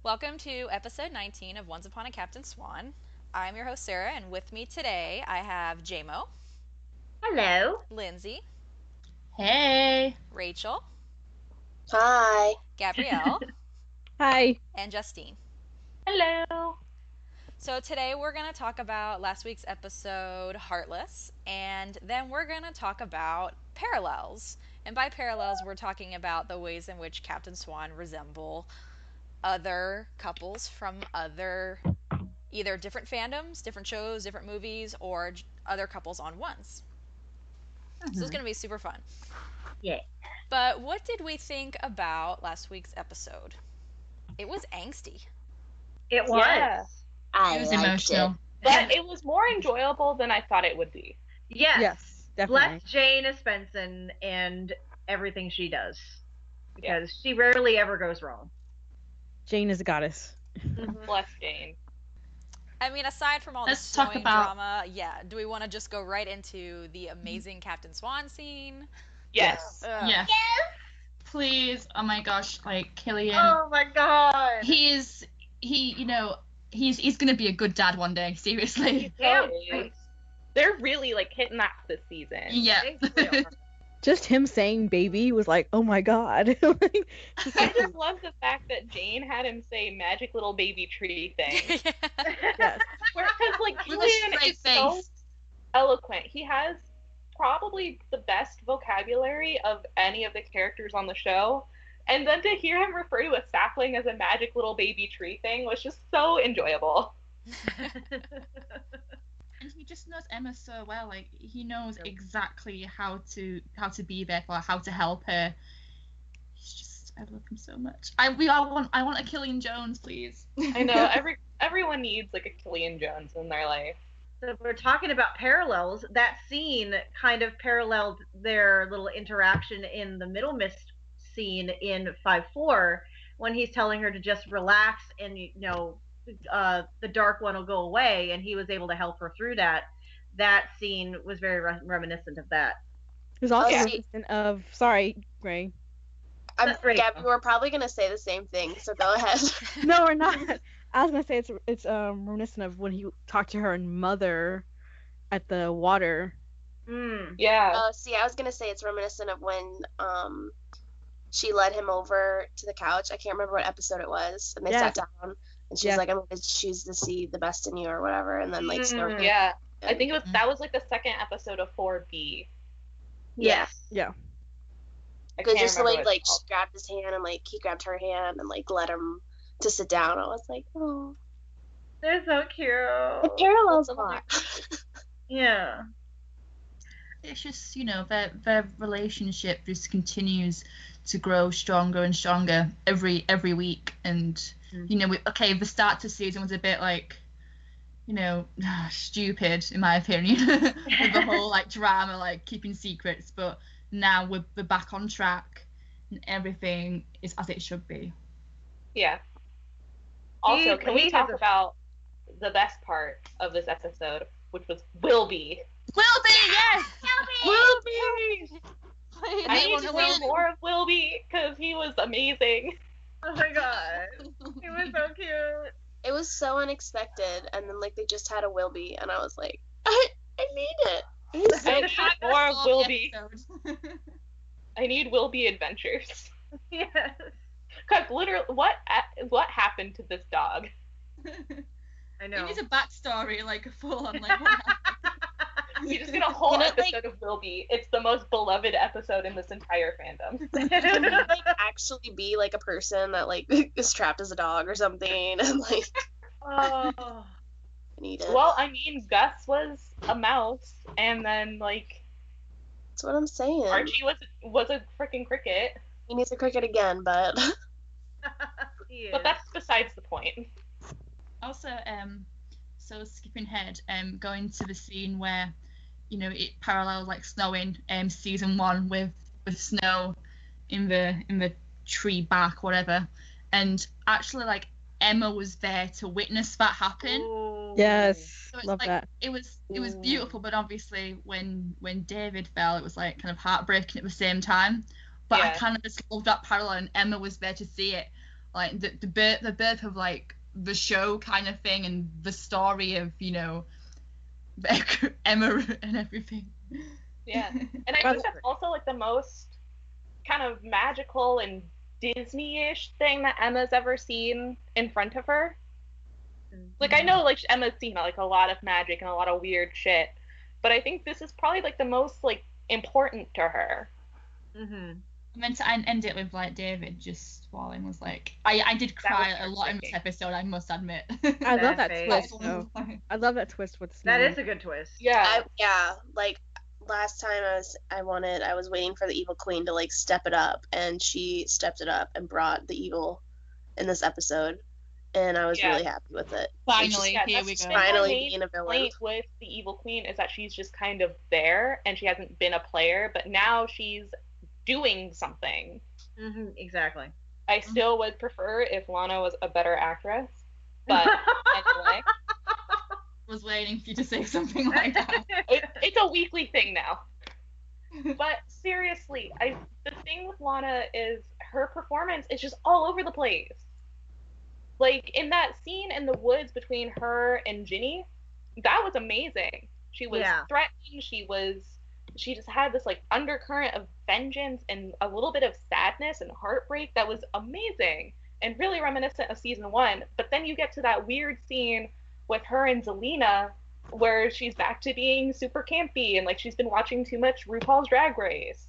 Welcome to episode 19 of Once Upon a Captain Swan. I'm your host, Sarah, and with me today I have JMO, Hello. Lindsay, Hey. Rachel, Hi. Gabrielle, Hi. and Justine. Hello. So today we're going to talk about last week's episode, Heartless, and then we're going to talk about parallels. And by parallels, we're talking about the ways in which Captain Swan resemble other couples from other either different fandoms, different shows, different movies, or other couples on ones. So it's going to be super fun. Yeah. But what did we think about last week's episode? It was angsty. It was. Yeah. I It was liked emotional. it. But it was more enjoyable than I thought it would be. Yes. Yes, definitely. Bless Jane Espenson and everything she does. Because she rarely ever goes wrong. Jane is a goddess. Bless Jane. I mean, aside from all Let's the talk sewing about- drama, do we want to just go right into the amazing Captain Swan scene? Yes. Ugh. Yes. Please. Oh my gosh. Like Killian. Oh my god. He's gonna be a good dad one day. Seriously. Damn. They're really like hitting that this season. Yeah. They are. Just him saying baby was like, oh my god. Like, I just love the fact that Jane had him say magic little baby tree thing. yes. Because like With a Killian straight is so face. eloquent. He has probably the best vocabulary of any of the characters on the show. And then to hear him refer to a sapling as a magic little baby tree thing was just so enjoyable. And he just knows Emma so well. Like he knows exactly how to be there for her, how to help her. I love him so much. I want a Killian Jones, please. I know everyone needs like a Killian Jones in their life. So if we're talking about parallels, that scene kind of paralleled their little interaction in the Middle Mist scene in 5-4 when he's telling her to just relax and the dark one will go away, and he was able to help her through that. That scene was very reminiscent of that. It was also Yeah. reminiscent of, sorry, Gray. That's great. Gabby, we're probably gonna say the same thing, so go ahead. No, we're not. I was gonna say it's reminiscent of when he talked to her mother at the water. Yeah. I was gonna say it's reminiscent of when she led him over to the couch. I can't remember what episode it was, and they Yes. sat down, and she's Yeah. like, "I'm gonna choose to see the best in you," or whatever, and then like snort. Yeah. I think that was like the second episode of 4B. Yes. Yeah. I Because can't just the remember way what like it's she called. grabbed his hand and like he grabbed her hand and like led him to sit down. I was like, oh, They're so cute. it parallels a lot. Yeah. It's just their relationship just continues to grow stronger and stronger every week, and the start to season was a bit like stupid in my opinion with the whole like drama, like keeping secrets, but now we're back on track and everything is as it should be. Yeah. Also, can we he talk has a- about the best part of this episode, which was Wilby? Wilby, yes. Wilby! I need to see more of Wilby because he was amazing. Oh my god. He was so cute. It was so unexpected, and then like they just had a Wilby, and I was like, I need it. He's so I cute. need more of Wilby. Episode. I need Wilby adventures. Yes. Cause literally, what happened to this dog? I know. It needs a backstory, like a full on like what happened. You just get a whole You know, like- episode of Wilby. It's the most beloved episode in this entire fandom. Can he, like actually be like a person that like is trapped as a dog or something, and like Oh. I need it. Well, I mean, Gus was a mouse, and then like That's what I'm saying. Archie was a freaking cricket. He needs a cricket again, but He But is. that's besides the point. Also, so skipping ahead, going to the scene where, it parallels like Snow in season 1 with Snow in the tree bark, whatever, and actually like Emma was there to witness that happen. Ooh. Yes. So it's Love like that. it was beautiful, but obviously when David fell, it was like kind of heartbreaking at the same time. But I Yeah. kind of just love that parallel, and Emma was there to see it. like the birth of like the show kind of thing, and the story of, you know, Emma and everything. Yeah. And I think that's also like the most kind of magical and Disney-ish thing that Emma's ever seen in front of her. Like, I know, like, Emma's seen, like, a lot of magic and a lot of weird shit, but I think this is probably, like, the most, like, important to her. Mm-hmm. I meant to end it with, like, David just falling was like... I did cry a lot in this episode, I must admit. I love that face. twist, though. I love that twist with Snow. That is a good twist. Yeah. Like, last time I was waiting for the evil queen to, like, step it up, and she stepped it up and brought the evil in this episode. And I was really happy with it. Finally, here we go. Finally being a villain. With the evil queen is that she's just kind of there, and she hasn't been a player, but now she's doing something. Mm-hmm, exactly. I still would prefer if Lana was a better actress, but anyway. Was waiting for you to say something like that. It's a weekly thing now. But seriously, the thing with Lana is her performance is just all over the place. Like, in that scene in the woods between her and Ginny, that was amazing. She was threatening, she just had this, like, undercurrent of vengeance and a little bit of sadness and heartbreak that was amazing and really reminiscent of season 1. But then you get to that weird scene with her and Zelina where she's back to being super campy and, like, she's been watching too much RuPaul's Drag Race.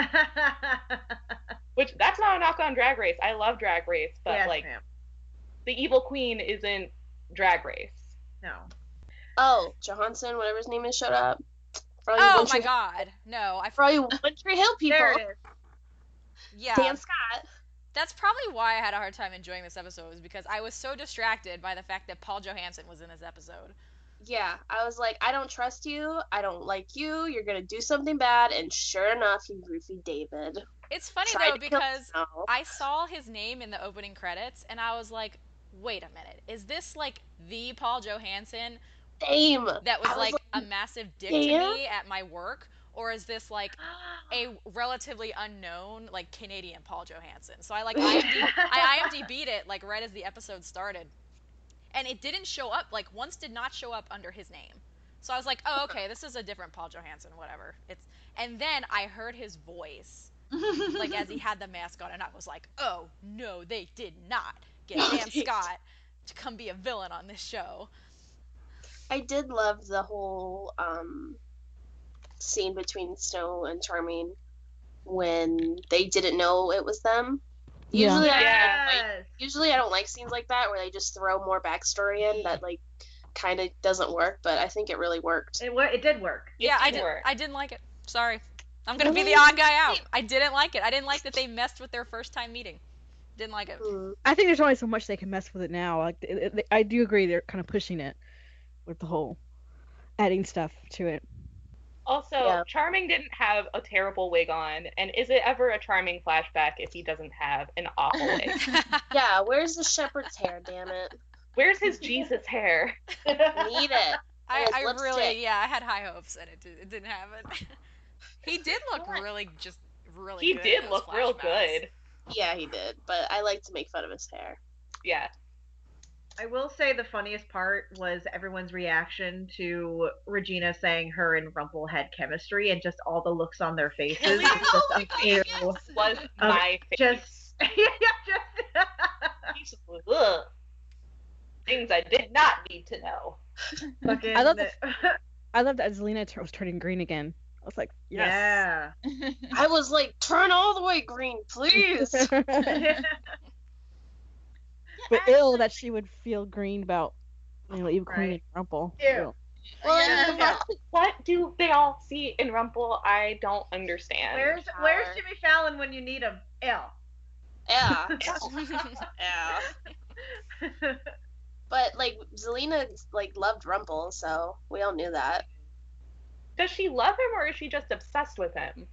Which, that's not a knock on Drag Race. I love Drag Race, but, yes, like... ma'am. The evil queen isn't Drag Race. No. Oh, Johansson, whatever his name is, showed up. Oh my god. No. For all you One Tree Hill people. There it is. Yeah. Dan Scott. That's probably why I had a hard time enjoying this episode, was because I was so distracted by the fact that Paul Johansson was in this episode. Yeah, I was like, I don't trust you. I don't like you. You're going to do something bad. And sure enough, he roofied David. It's funny, though, because I saw his name in the opening credits, and I was like, wait a minute. Is this, like, the Paul Johansson Same. that was like a massive dick to me at my work? Or is this, like, a relatively unknown, like, Canadian Paul Johansson? So I IMDb'd it, like, right as the episode started. And it didn't show up, like, once did not show up under his name. So I was like, oh, okay, this is a different Paul Johansson, whatever. And then I heard his voice, like, as he had the mask on, and I was like, oh, no, they did not get Dan Scott to come be a villain on this show. I did love the whole scene between Snow and Charming when they didn't know it was them. Usually, usually I don't like scenes like that where they just throw more backstory in that, like, kind of doesn't work, but I think it really worked. It did work. I didn't like it. Sorry. I'm going to be the odd guy out. I didn't like it. I didn't like that they messed with their first time meeting. Didn't like it. I think there's only so much they can mess with it now. Like, I do agree they're kind of pushing it with the whole adding stuff to it. Also, Charming didn't have a terrible wig on, and is it ever a Charming flashback if he doesn't have an awful wig? Yeah, where's the shepherd's hair, damn it? Where's his Jesus hair? Need it. I had high hopes, and it didn't have it. He did look really good. He did look real good. Yeah, he did, but I like to make fun of his hair. Yeah. I will say the funniest part was everyone's reaction to Regina saying her and Rumple had chemistry, and just all the looks on their faces. Was my face. Ugh. Things I did not need to know. I love that Zelina was turning green again. I was like, yes. Yeah. I was like, turn all the way green, please. But ill that she would feel green about, Evil Queen and Rumple. Ew. Well, what do they all see in Rumple? I don't understand. Where's Jimmy Fallon when you need him? Yeah. Yeah. But, like, Zelina, like, loved Rumple, so we all knew that. Does she love him, or is she just obsessed with him?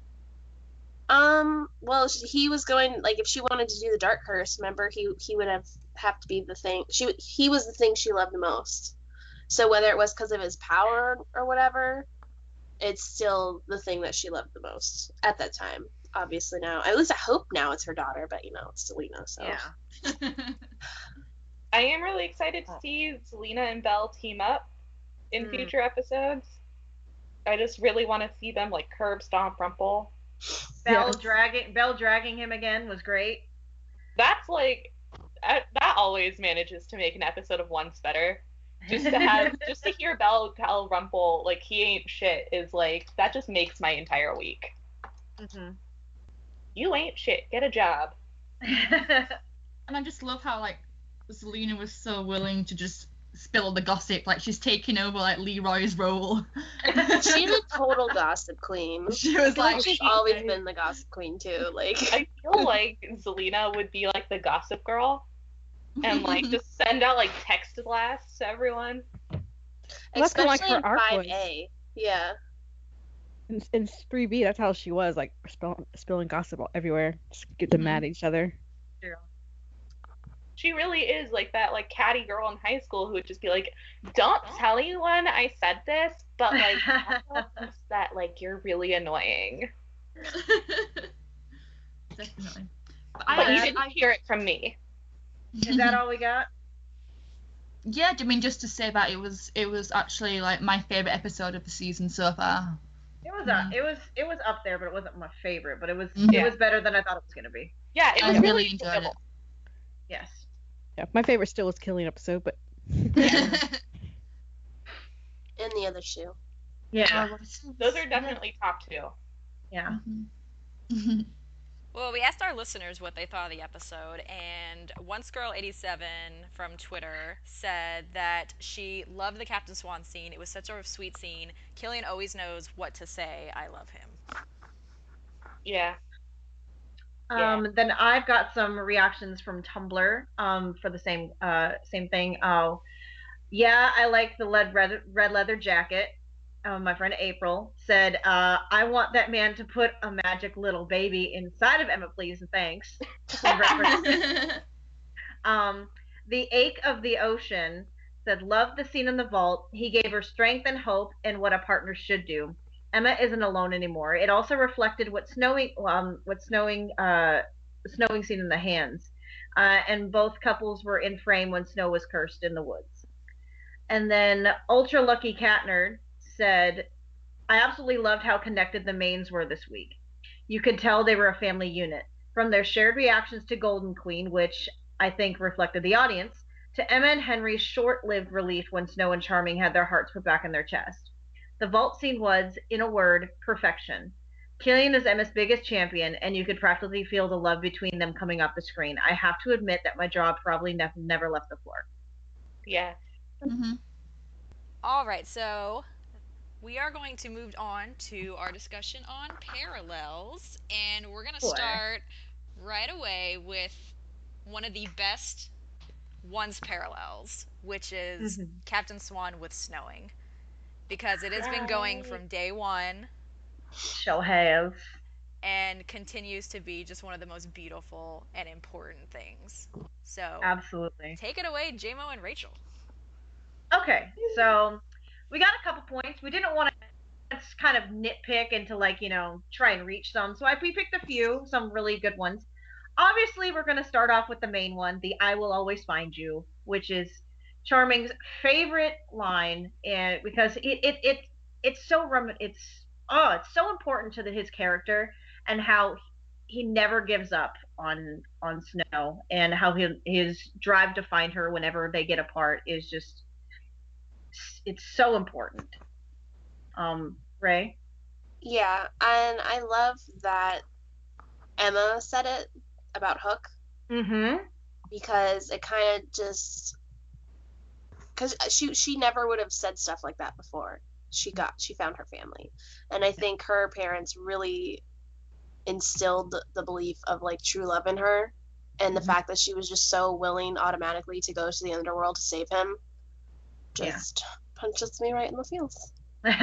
Well, he was going, like, if she wanted to do the Dark Curse, remember, he would have to be the thing. He was the thing she loved the most. So whether it was because of his power or whatever, it's still the thing that she loved the most at that time. obviously now. At least I hope now it's her daughter, but it's Zelena, so. Yeah. I am really excited to see Zelena and Belle team up in future episodes. I just really want to see them like curb stomp Rumple. Belle dragging him again was great. That's like that always manages to make an episode of Once better. Just to hear Belle tell Rumple like he ain't shit is like that just makes my entire week. Mm-hmm. You ain't shit. Get a job. And I just love how like Zelena was so willing to just spill all the gossip. Like she's taking over like Leroy's role. She's a total gossip queen. She was like she's always been the gossip queen too. Like I feel like Zelena would be like the gossip girl. And like just send out like text blasts to everyone. Especially like her in arc 5A. Yeah. In 3B, that's how she was, like spilling gossip everywhere, just get them mad at each other. True. She really is like that like catty girl in high school who would just be like, "Don't tell anyone I said this, but like that like you're really annoying." Definitely. But you didn't hear it from me. Is that all we got? Yeah, I mean, just to say that it was actually like my favorite episode of the season so far. It was up there, but it wasn't my favorite. But it was better than I thought it was gonna be. Yeah, it was I really enjoyed enjoyable. it. Yes. Yeah, my favorite still was Killing episode, but And the other two. Yeah. Those are definitely top two. Yeah. Well, we asked our listeners what they thought of the episode, and Once Girl 87 from Twitter said that she loved the Captain Swan scene. It was such a sweet scene. Killian always knows what to say. I love him. Yeah. Then I've got some reactions from Tumblr for the same thing. Oh, yeah, I like the red leather jacket. My friend April said, I want that man to put a magic little baby inside of Emma, please, and thanks. The Ache of the Ocean said, love the scene in the vault. He gave her strength and hope and what a partner should do. Emma isn't alone anymore. It also reflected what snowing scene in the hands. And both couples were in frame when Snow was cursed in the woods. And then Ultra Lucky Cat Nerd said, I absolutely loved how connected the mains were this week. You could tell they were a family unit. From their shared reactions to Golden Queen, which I think reflected the audience, to Emma and Henry's short-lived relief when Snow and Charming had their hearts put back in their chest. The vault scene was, in a word, perfection. Killian is Emma's biggest champion, and you could practically feel the love between them coming off the screen. I have to admit that my jaw probably never left the floor. Yeah. Mm-hmm. All right, so we are going to move on to our discussion on parallels, and we're going to start right away with one of the best Once parallels, which is Captain Swan with Snowing, because it has been going from day one. Shall have. And continues to be just one of the most beautiful and important things. So absolutely, take it away, J-Mo and Rachel. Okay, so we got a couple points. We didn't want to kind of nitpick and to try and reach some. So we picked a few, some really good ones. Obviously, we're going to start off with the main one, the I will always find you, which is Charming's favorite line, and because it's so important to his character and how he never gives up on Snow, and how his drive to find her whenever they get apart is just, it's so important. Ray? Yeah, and I love that Emma said it about Hook. Mm-hmm. Because it kind of just, because she never would have said stuff like that before she found her family, and I think her parents really instilled the belief of like true love in her, and the fact that she was just so willing automatically to go to the underworld to save him just punches me right in the feels.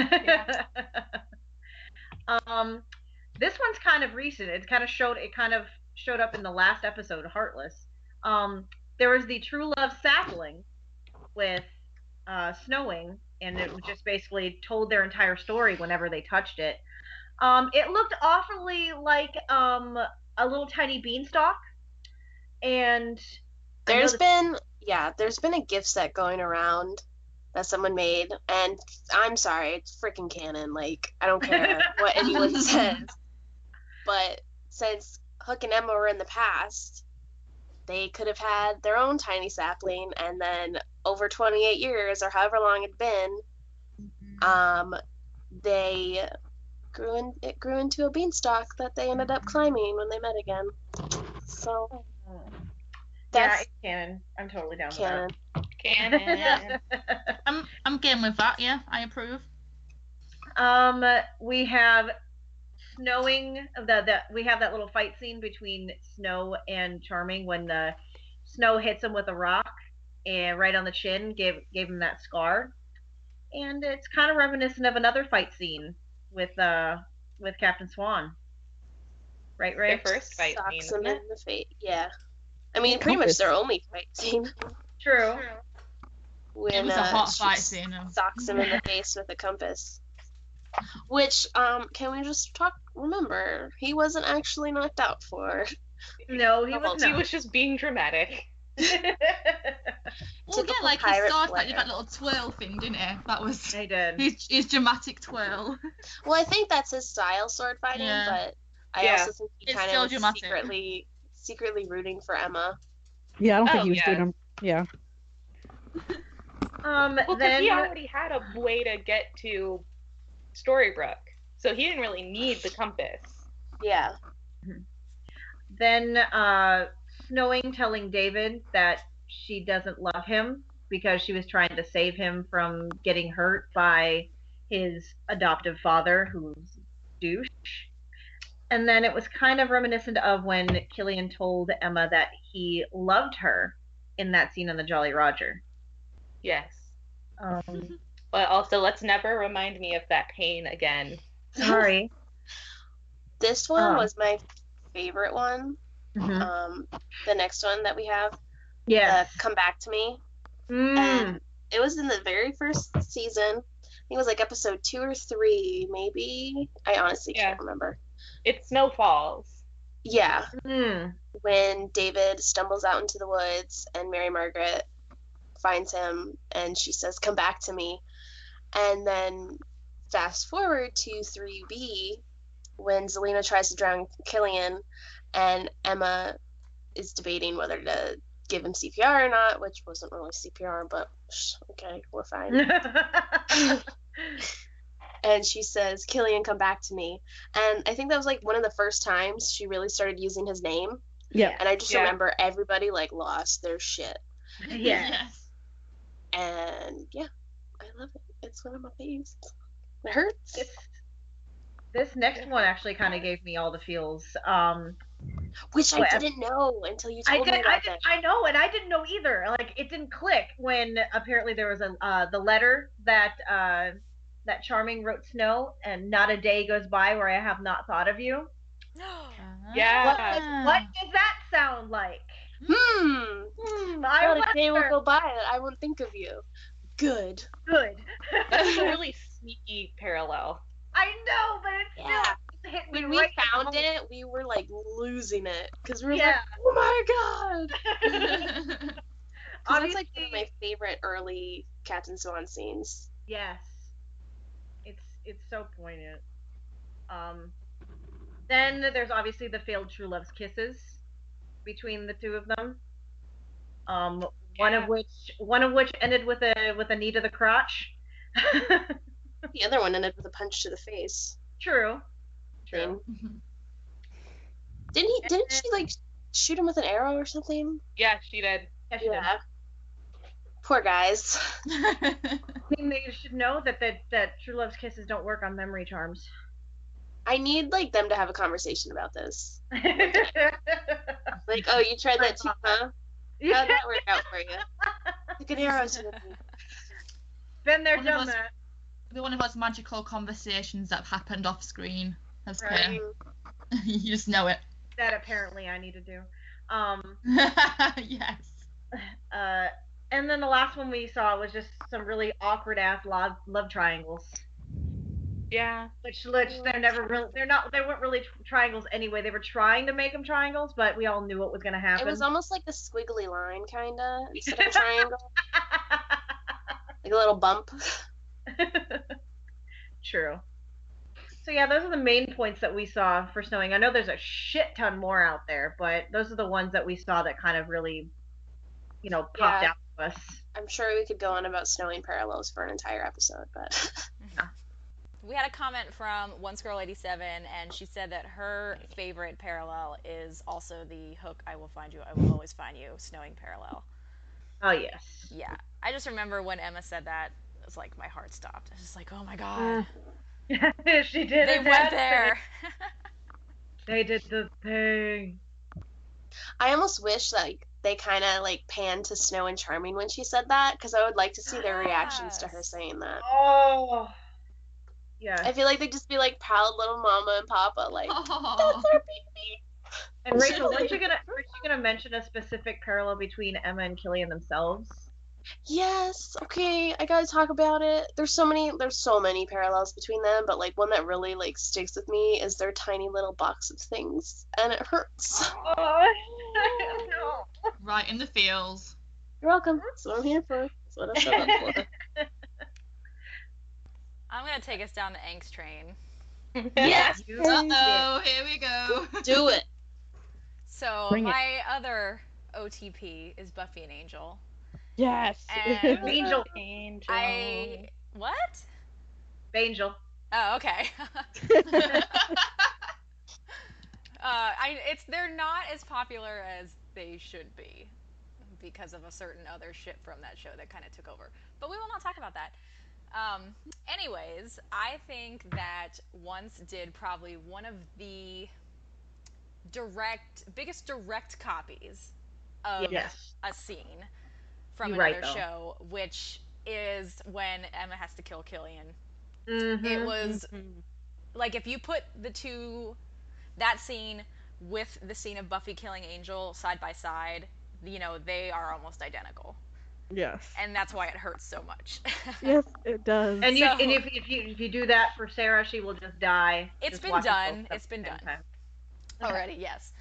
This one's kind of recent. It kind of showed up in the last episode of Heartless. There was the True Love sapling with Snowing, and it just basically told their entire story whenever they touched it. It looked awfully like a little tiny beanstalk, and there's been a gift set going around that someone made, and I'm sorry, it's freaking canon. Like, I don't care what anyone says, but since Hook and Emma were in the past, they could have had their own tiny sapling, and then over 28 years or however long it'd been, they grew into a beanstalk that they ended up climbing when they met again. So yeah, it's canon. I'm totally down with that. Canon. Yeah. I'm game with that. Yeah, I approve. We have snowing. We have that little fight scene between Snow and Charming when the Snow hits him with a rock and right on the chin, gave him that scar, and it's kind of reminiscent of another fight scene with Captain Swan. Right, Ray? Their first fight scene, isn't it? In the face. Yeah. I mean, pretty much their only fight scene. True. When, it was a hot fight scene. Socks him in the face with a compass. Which, can we just remember, he wasn't actually knocked out for. No, he was not. He was just being dramatic. Well, yeah, like his sword did that little twirl thing, didn't he? That was. They did. His dramatic twirl. Well, I think that's his style, sword fighting, but I also think he kind of was secretly rooting for Emma. Yeah, I don't think he was doing him. Yeah. Well, because he already had a way to get to Storybrooke, so he didn't really need the compass. Yeah. Then Snowing telling David that she doesn't love him because she was trying to save him from getting hurt by his adoptive father, who's douche. And then it was kind of reminiscent of when Killian told Emma that he loved her in that scene on the Jolly Roger. Yes. But also, let's never remind me of that pain again. Sorry. This one was my favorite one. Mm-hmm. The next one that we have. Yeah. Come Back to Me. And it was in the very first season. I think it was like episode 2 or 3, maybe. I honestly can't remember. It's Snow Falls. Yeah. When David stumbles out into the woods and Mary Margaret finds him and she says, "Come back to me." And then fast forward to 3B when Zelena tries to drown Killian and Emma is debating whether to give him CPR or not, which wasn't really CPR, but okay, we're fine. And she says, "Killian, come back to me." And I think that was like one of the first times she really started using his name. Yeah. And I just remember everybody like lost their shit. Yes. And yeah, I love it. It's one of my faves. It hurts. This next one actually kind of gave me all the feels. Which I didn't know until you told me about that. I know, and I didn't know either. Like, it didn't click when apparently there was the letter that that Charming wrote Snow, and not a day goes by where I have not thought of you. Yeah. What does that sound like? Not a day will go by that I won't think of you. Good. That's a really sneaky parallel. I know, but it's still hit me. When we found it, we were like losing it because we were like, "Oh my god!" That's like one of my favorite early Captain Swan scenes. Yes, it's so poignant. Then there's obviously the failed true love's kisses between the two of them. One of which ended with a knee to the crotch. The other one ended with a punch to the face. True. Didn't she like shoot him with an arrow or something? Yeah, she did. Yeah, she did. Poor guys. I mean, they should know that true love's kisses don't work on memory charms. I need like them to have a conversation about this. Like, oh, you tried that too, huh? How'd that work out for you? Took an arrow to the face. Been there, done that. One of those magical conversations that have happened off screen. That's right. You just know it. That apparently I need to do. Yes. And then the last one we saw was just some really awkward ass love triangles. Yeah. Which they're never really, they weren't really triangles anyway. They were trying to make them triangles, but we all knew what was going to happen. It was almost like a squiggly line, kinda, instead of a triangle. Like a little bump. True. So yeah, those are the main points that we saw for snowing. I know there's a shit ton more out there, but those are the ones that we saw that kind of really, popped out to us. I'm sure we could go on about snowing parallels for an entire episode, but We had a comment from Once Girl 87, and she said that her favorite parallel is also the Hook, I will find you, I will always find you, snowing parallel. Oh, yes. Yeah. I just remember when Emma said that, it was like my heart stopped. I was just like, oh my god. She did They it. went there. They did the thing. I almost wish like they kind of like panned to Snow and Charming when she said that, because I would like to see their reactions to her saying that. Oh. Yeah. I feel like they'd just be like proud little mama and papa, like, that's our baby. And Rachel, weren't you gonna mention a specific parallel between Emma and Killian themselves? Yes, okay, I gotta talk about it. There's so many parallels between them, but like one that really like sticks with me is their tiny little box of things, and it hurts. Oh, no. Right in the feels. You're welcome. That's what I'm here for. That's what I showed up for. I'm going to take us down the angst train. Yes! Uh-oh, here we go. Do it. So, Bring it. my other OTP is Buffy and Angel. Yes. And Angel. What? Angel. Oh, okay. They're not as popular as they should be because of a certain other shit from that show that kind of took over. But we will not talk about that. Anyways, I think that Once did probably one of the biggest direct copies of Yes. a scene from You're another right, though. show, which is when Emma has to kill Killian. Mm-hmm. It was like if you put that scene with the scene of Buffy killing Angel side by side, they are almost identical. Yes. And that's why it hurts so much. Yes, it does. And So- if you do that for Sarah, she will just die. It's Just been watching done. both stuff It's been at the done. same time. Already, yes.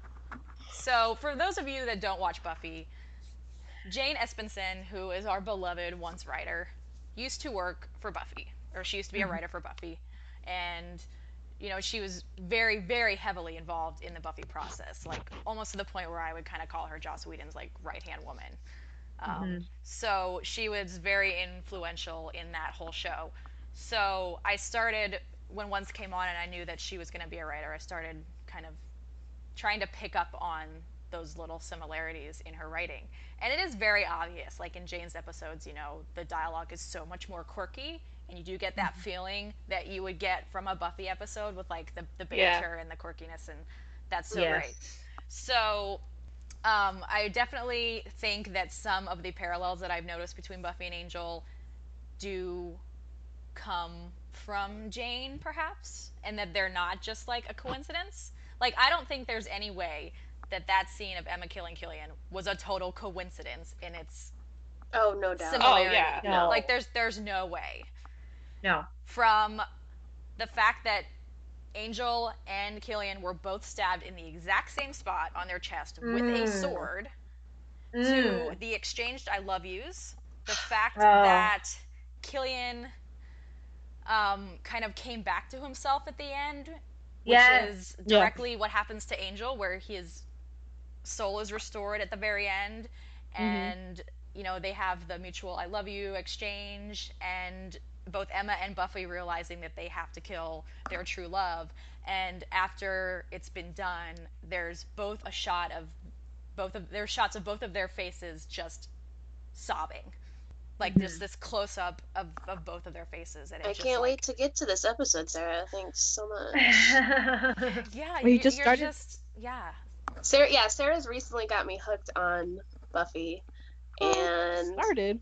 So, for those of you that don't watch Buffy, Jane Espenson, who is our beloved Once writer, used to work for Buffy, or she used to be a writer for Buffy, and she was very, very heavily involved in the Buffy process, like almost to the point where I would kind of call her Joss Whedon's like right-hand woman. So she was very influential in that whole show. So I started, when Once came on and I knew that she was going to be a writer, I started kind of trying to pick up on those little similarities in her writing. And it is very obvious, like in Jane's episodes, the dialogue is so much more quirky, and you do get that feeling that you would get from a Buffy episode with like the banter and the quirkiness, and that's so great. So I definitely think that some of the parallels that I've noticed between Buffy and Angel do come from Jane, perhaps, and that they're not just like a coincidence. Like, I don't think there's any way that scene of Emma killing Killian was a total coincidence in its Oh, no doubt. similarity. Oh, yeah. No. Like, there's no way. No. From the fact that Angel and Killian were both stabbed in the exact same spot on their chest with a sword, to the exchanged I love yous, the fact that Killian kind of came back to himself at the end, which is directly what happens to Angel, where his soul is restored at the very end, and they have the mutual I love you exchange, and both Emma and Buffy realizing that they have to kill their true love. And after it's been done, there's shots of both of their faces just sobbing, like just this close up of both of their faces. And I it's can't wait to get to this episode, Sarah. Thanks so much. Yeah, you just you're started? Sarah's recently got me hooked on Buffy, and Started.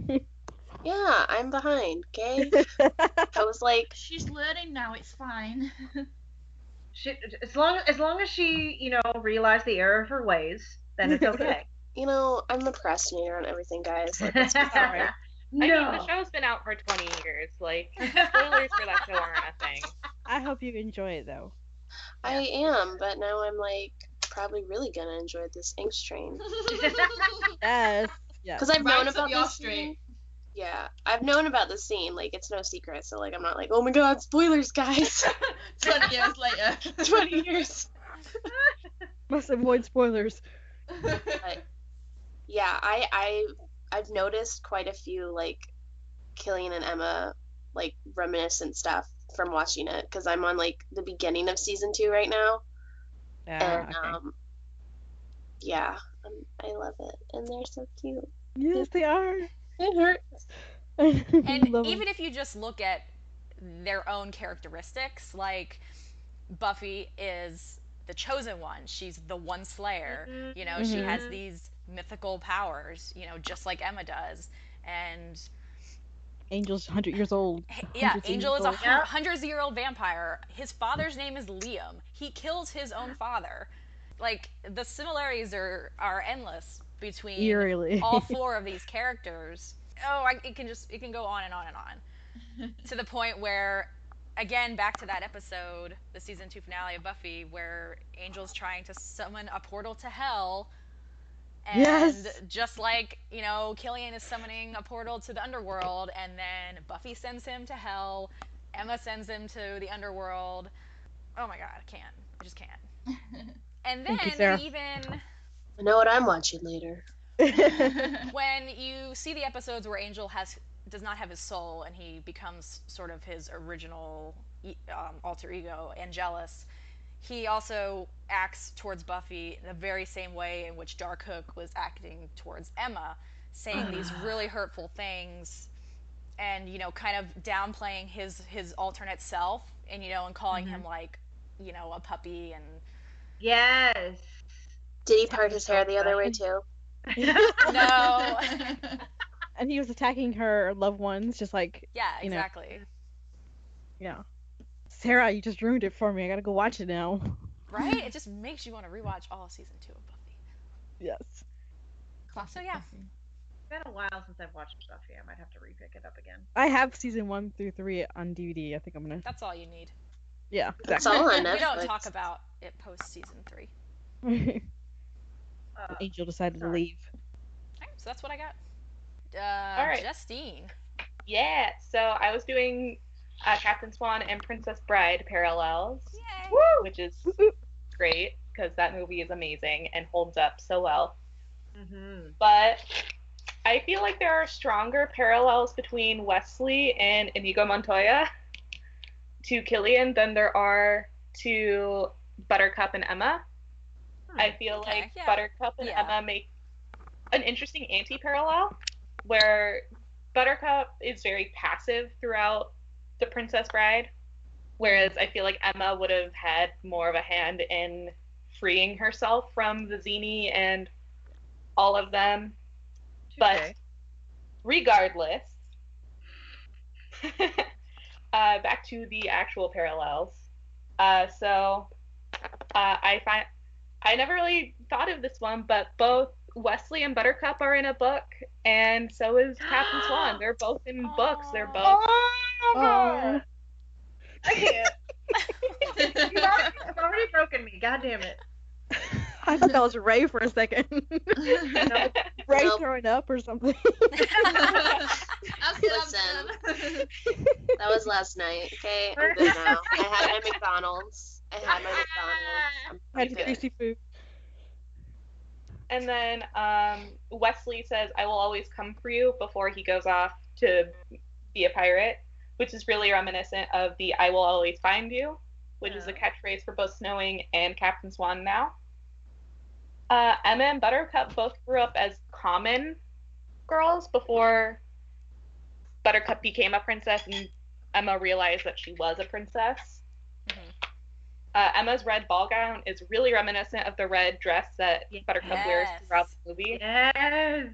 yeah, I'm behind. Okay, I was like, She's learning now, it's fine. As long as she, realized the error of her ways, then it's okay. I'm a procrastinator on everything, guys. Like, let's be fair. I mean, the show's been out for 20 years. Like, spoilers for that show aren't a thing. I hope you enjoy it though. I am, but now I'm like probably really gonna enjoy this Inks train. Yes. Yes. Because I've known Right up about your this street. scene. Yeah, I've known about this scene. Like, it's no secret. So, like, I'm not like, oh my god, spoilers, guys. 20 years later. 20 years. Must avoid spoilers. But yeah, I've noticed quite a few like Killian and Emma like reminiscent stuff from watching it because I'm on like the beginning of season 2 right now, and yeah, I love it, and they're so cute. Yes, they are. It hurts. And Love even if you just look at their own characteristics, like Buffy is the chosen one. She's the one slayer. You know, she has these mythical powers, you know, just like Emma does. And Angel's 100 years old. yeah, 100 Angel is years a old. 100-year-old vampire. His father's name is Liam. He kills his own father. Like, the similarities are endless between Eerily. all 4 of these characters. Oh, it can go on and on and on. To the point where, again, back to that episode, the season 2 finale of Buffy, where Angel's trying to summon a portal to hell. And Yes. just like, you know, Killian is summoning a portal to the underworld, and then Buffy sends him to hell, Emma sends him to the underworld. Oh my god, I just can't. And then Thank you, Sarah. even I know what I'm watching later. when you see the episodes where Angel does not have his soul and he becomes sort of his original alter ego, Angelus, he also acts towards Buffy the very same way in which Darkhook was acting towards Emma, saying these really hurtful things and, you know, kind of downplaying his alternate self, and, you know, and calling him, like, you know, a puppy. And Yes. Did he part his hair the other way too? no. And he was attacking her loved ones, just like, Yeah, you know. exactly. Yeah. Sarah, you just ruined it for me. I gotta go watch it now. Right? It just makes you want to rewatch all season 2 of Buffy. Yes. Classic. So, yeah. Buffy. It's been a while since I've watched Buffy. I might have to repick it up again. I have season 1 through 3 on DVD. I think I'm gonna. That's all you need. Yeah, It's exactly. all on We don't Netflix. talk about it post season 3. Angel decided to sorry. leave. Okay, so that's what I got. All right. Justine. Yeah, so I was doing Captain Swan and Princess Bride parallels, Yay. which is great because that movie is amazing and holds up so well. Mm-hmm. But I feel like there are stronger parallels between Wesley and Inigo Montoya to Killian than there are to Buttercup and Emma. I feel Okay, like yeah. Buttercup and Yeah. Emma make an interesting anti-parallel where Buttercup is very passive throughout the Princess Bride, whereas I feel like Emma would have had more of a hand in freeing herself from the Zini and all of them. But regardless, back to the actual parallels. I never really thought of this one, but both Wesley and Buttercup are in a book, and so is Captain Swan. They're both in books. They're both. Oh, I can't. You've already broken me. God damn it. I thought that was Ray for a second. Ray Nope. throwing up or something. Listen. That was last night, okay? I'm good now. I had my McDonald's. I'm Had pretty good. greasy food. And then Wesley says, "I will always come for you" before he goes off to be a pirate, which is really reminiscent of the "I will always find you," which is a catchphrase for both Snowing and Captain Swan now. Emma and Buttercup both grew up as common girls before Buttercup became a princess and Emma realized that she was a princess. Emma's red ball gown is really reminiscent of the red dress that Buttercup wears throughout the movie. Yes.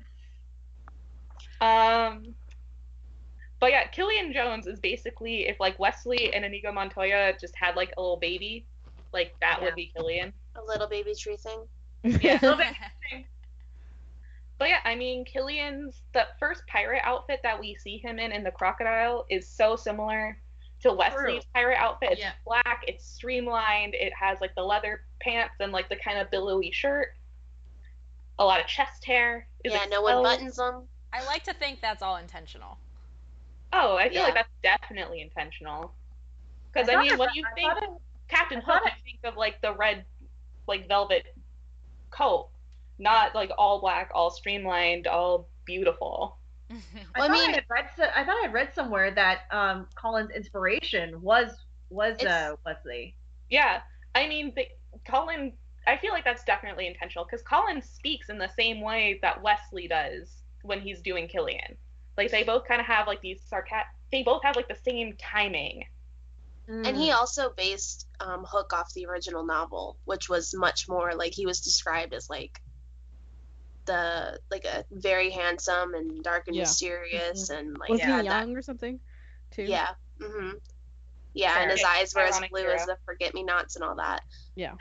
But yeah, Killian Jones is basically if like Wesley and Inigo Montoya just had like a little baby, like that would be Killian. A little baby tree thing. Yeah. But yeah, I mean, the first pirate outfit that we see him in the crocodile, is so similar to Wesley's pirate outfit. It's black, it's streamlined, it has like the leather pants and like the kind of billowy shirt, a lot of chest hair. No one buttons them. I like to think that's all intentional. Oh, I feel like that's definitely intentional. Because I mean, when you think Captain Hook, you think of like the red, like velvet coat, not like all black, all streamlined, all beautiful. I thought I had read somewhere that Colin's inspiration was Wesley. Yeah, I mean, Colin. I feel like that's definitely intentional because Colin speaks in the same way that Wesley does when he's doing Killian. Like they both kind of have like these they both have like the same timing. And he also based Hook off the original novel, which was much more like he was described as like a very handsome and dark and mysterious and like was he young or something too? Yeah. Mm-hmm. Yeah, sure. And his eyes were as blue as the forget-me-nots and all that. Yeah.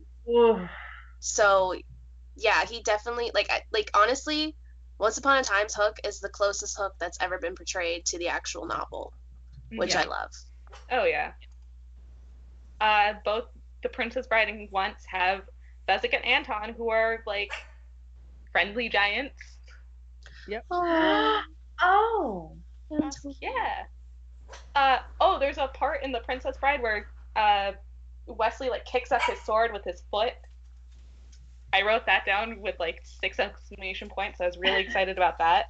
So yeah, he definitely like honestly, Once Upon a Time's Hook is the closest Hook that's ever been portrayed to the actual novel, which I love. Oh yeah. Both The Princess Bride and Once have Fezzik and Anton, who are like friendly giants. Yep. Oh. Yeah. There's a part in The Princess Bride where Wesley like kicks up his sword with his foot. I wrote that down with like 6 exclamation points. I was really excited about that.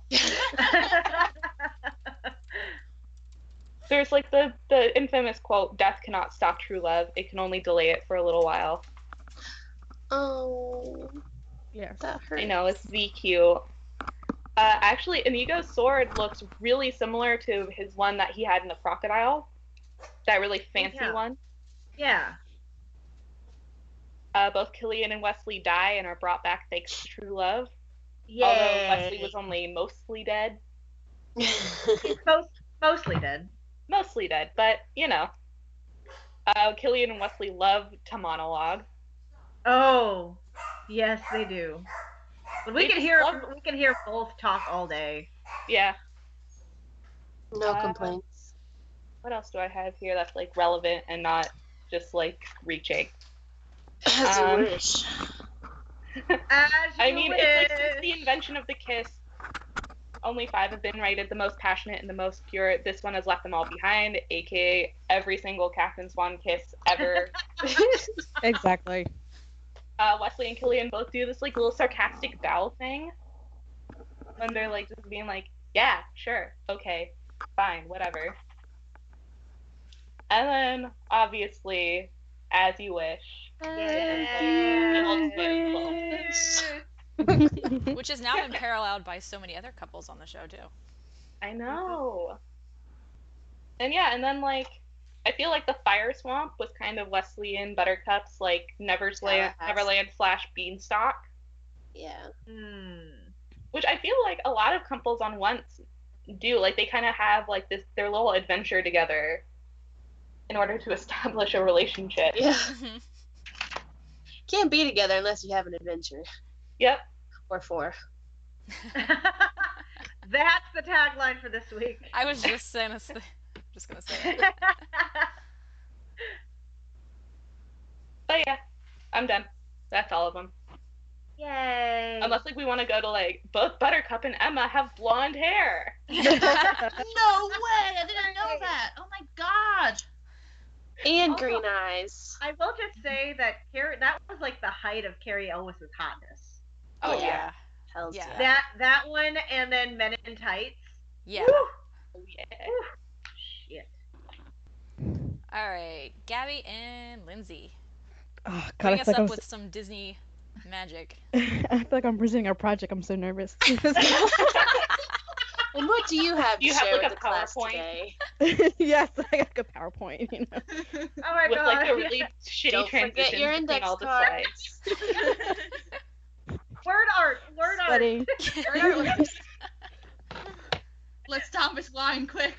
There's like the infamous quote, "Death cannot stop true love. It can only delay it for a little while." Oh. Yeah. That hurts. I know, it's cute. Actually, Inigo's sword looks really similar to his one that he had in the crocodile. That really fancy one. Yeah. Both Killian and Wesley die and are brought back thanks to true love. Yay. Although Wesley was only mostly dead. He's mostly dead. Mostly dead, but you know. Killian and Wesley love to monologue. Oh, yes, they do. But we can hear both talk all day. Yeah. No complaints. What else do I have here that's like relevant and not just like reaching? As you wish. I mean, it's like since the invention of the kiss, only 5 have been rated the most passionate and the most pure. This one has left them all behind, aka every single Captain Swan kiss ever. Exactly. Wesley and Killian both do this like little sarcastic bow thing when they're like just being like, yeah, sure, okay, fine, whatever. And then obviously, As You Wish. Which has now been paralleled by so many other couples on the show too. I know. And yeah, and then like I feel like the Fire Swamp was kind of Wesley and Buttercup's like Neverland / Beanstalk. Yeah. Which I feel like a lot of couples on Once do. Like they kind of have like their little adventure together in order to establish a relationship. Yeah. Can't be together unless you have an adventure. Yep. Or 4. That's the tagline for this week. I was just gonna say it. But yeah, I'm done. That's all of them. Yay. Unless like we want to go to like both Buttercup and Emma have blonde hair. No way! I didn't know that. Oh my god. And Also, green eyes. I will just say that that was like the height of Carrie Elwes's hotness. Oh yeah. Hells Yeah. yeah. That one and then Men in Tights. Yeah. Woo! Yeah. Shit. All right, Gabby and Lindsay. Oh, God, Bring I us feel like up I'm with some Disney magic. I feel like I'm presenting our project. I'm so nervous. And what do you have to share like with a the class PowerPoint? today? Yes, I got a PowerPoint. You know. Oh my With god. like a really shitty Don't forget transition your between index all the card. slides. Word art. Sweating. Let's down this line quick.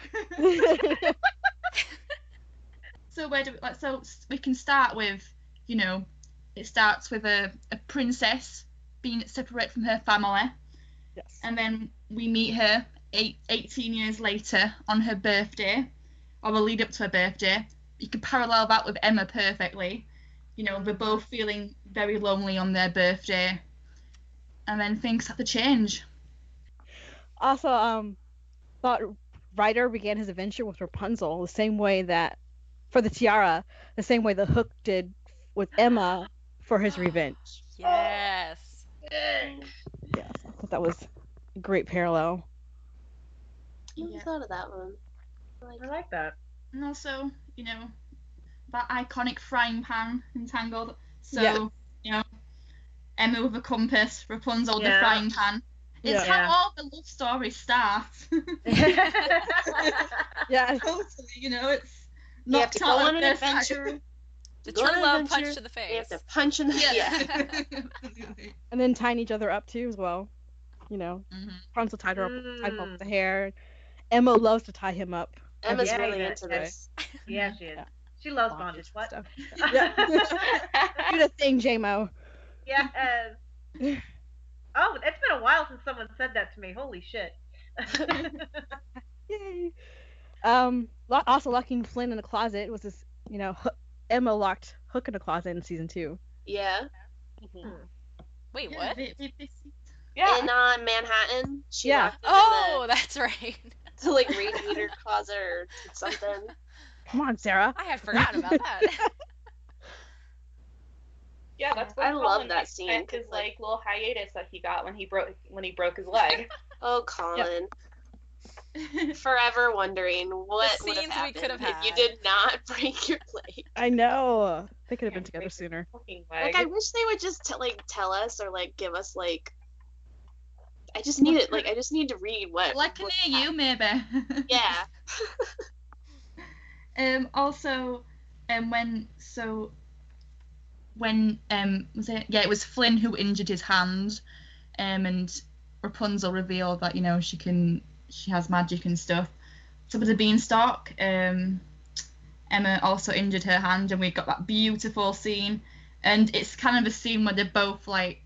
So we can start with, you know, it starts with a princess being separate from her family, Yes. And then we meet her 18 years later on her birthday, or the lead up to her birthday. You can parallel that with Emma perfectly. You know, they're both feeling very lonely on their birthday. And then things have to change. Also, thought Ryder began his adventure with Rapunzel the same way that, for the tiara, the same way the Hook did with Emma for his revenge. Yes. Yes, I thought that was a great parallel. I never thought of that one. I like that. And also, you know, that iconic frying pan entangled. So, Yeah. you know, Emma with a compass, Rapunzel with the Yeah. frying pan. It's Yeah. how all the love stories start. Yeah. Totally, you know, it's You have to go on an first sight. adventure. The Go true on an love adventure, punch to the face. You have to punch in the Yeah. And then tying each other up too as well. You know, Mhm. Rapunzel tied him up with the hair. Emma loves to tie him up. Emma's Yeah, really yeah, into yeah. this. Yeah, she is. Yeah. She loves bondage. What? Stuff. Yeah. Do the thing, J-Mo. Yes. Oh, it's been a while since someone said that to me. Holy shit. Yay. Also locking Flynn in a closet was this, you know, Emma locked Hook in a closet in season 2. Yeah. Wait, Yeah, what? Yeah. In Manhattan, she Yeah. locked him Oh, that's right. in the like radiator closet or something. Come on, Sarah. I had forgotten about that. Yeah, that's where I love Colin that scene, spent 'cause, his like- little hiatus that he got when he broke his leg. Oh, Colin. Forever wondering what would have scenes we could happened have if you had. did not break your leg. I know. They could have been together sooner. Fucking Like, leg. I wish they would just tell us or like give us like. I just need it. Like, I just need to read what. Like what near you, maybe. Yeah. Also, when was it? Yeah, it was Flynn who injured his hand, and Rapunzel revealed that, you know, she has magic and stuff. So with the beanstalk, Emma also injured her hand, and we got that beautiful scene. And it's kind of a scene where they're both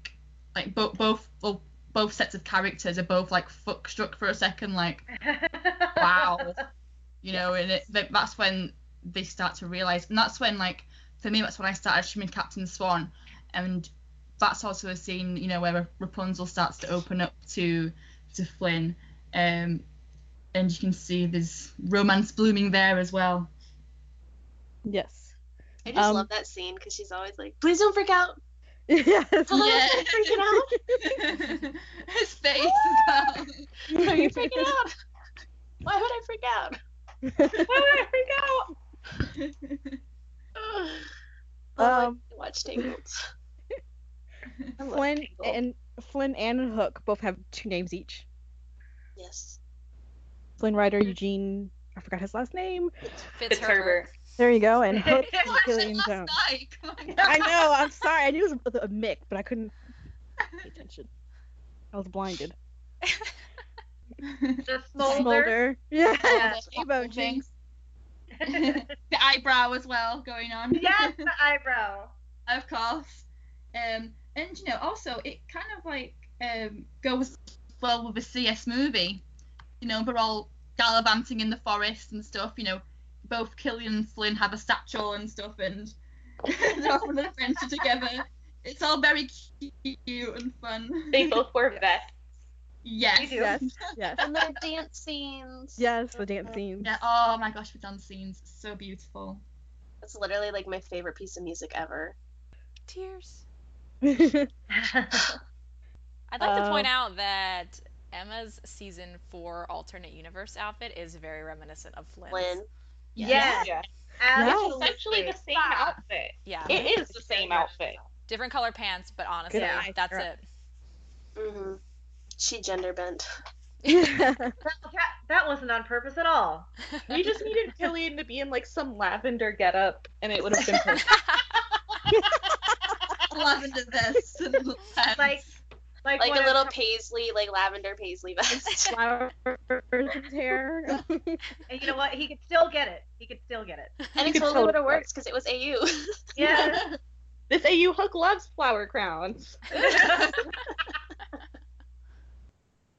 both sets of characters are both like fuck struck for a second, like, wow, you know. And that's when they start to realize, and that's when, like, for me, that's when I started streaming Captain Swan. And that's also a scene, you know, where Rapunzel starts to open up to Flynn, and you can see there's romance blooming there as well. Yes. I just love that scene because she's always like, "Please don't freak out." Yes. Hello, Yeah. I'm freaking out. His face as well. Are you freaking out? Why would I freak out? Why would I freak out? Watch Tangled. Flynn and Hook both have 2 names each. Yes. Flynn Rider, Eugene, I forgot his last name. Fitzherbert. There you go. And Hook I watched it Killian last Jones. night. Come on. I know. I'm sorry. I knew it was a Mick, but I couldn't pay attention. I was blinded. The smolder. Yeah. Yeah. Emoji. The eyebrow as well going on. Yes, the eyebrow. Of course. And you know, also it kind of like goes well with the CS movie. You know, they're all gallivanting in the forest and stuff. You know, both Killian and Flynn have a satchel and stuff, and they're off on an adventure together. It's all very cute and fun. They both wear vests. Yes. We do. Yes. Yes. And their dance scenes. Yes, the dance scenes. Yeah. Oh my gosh, the dance scenes, so beautiful. That's literally like my favorite piece of music ever. Tears. I'd like to point out that Emma's season 4 alternate universe outfit is very reminiscent of Flynn's. Flynn. Yes. Yeah. Absolutely. It's essentially the same outfit. Yeah. It is the same outfit. Different color pants, but honestly, Good eye, that's Sarah. it. Mm-hmm. She gender bent. That wasn't on purpose at all. We just needed Killian to be in like some lavender getup, and it would have been perfect. Lavender vest and pants. Like Like one a of- little paisley, like lavender paisley vest. Flowers in his hair. And you know what? He could still get it. And it could totally would have totally- worked because it was AU. Yeah. This AU Hook loves flower crowns.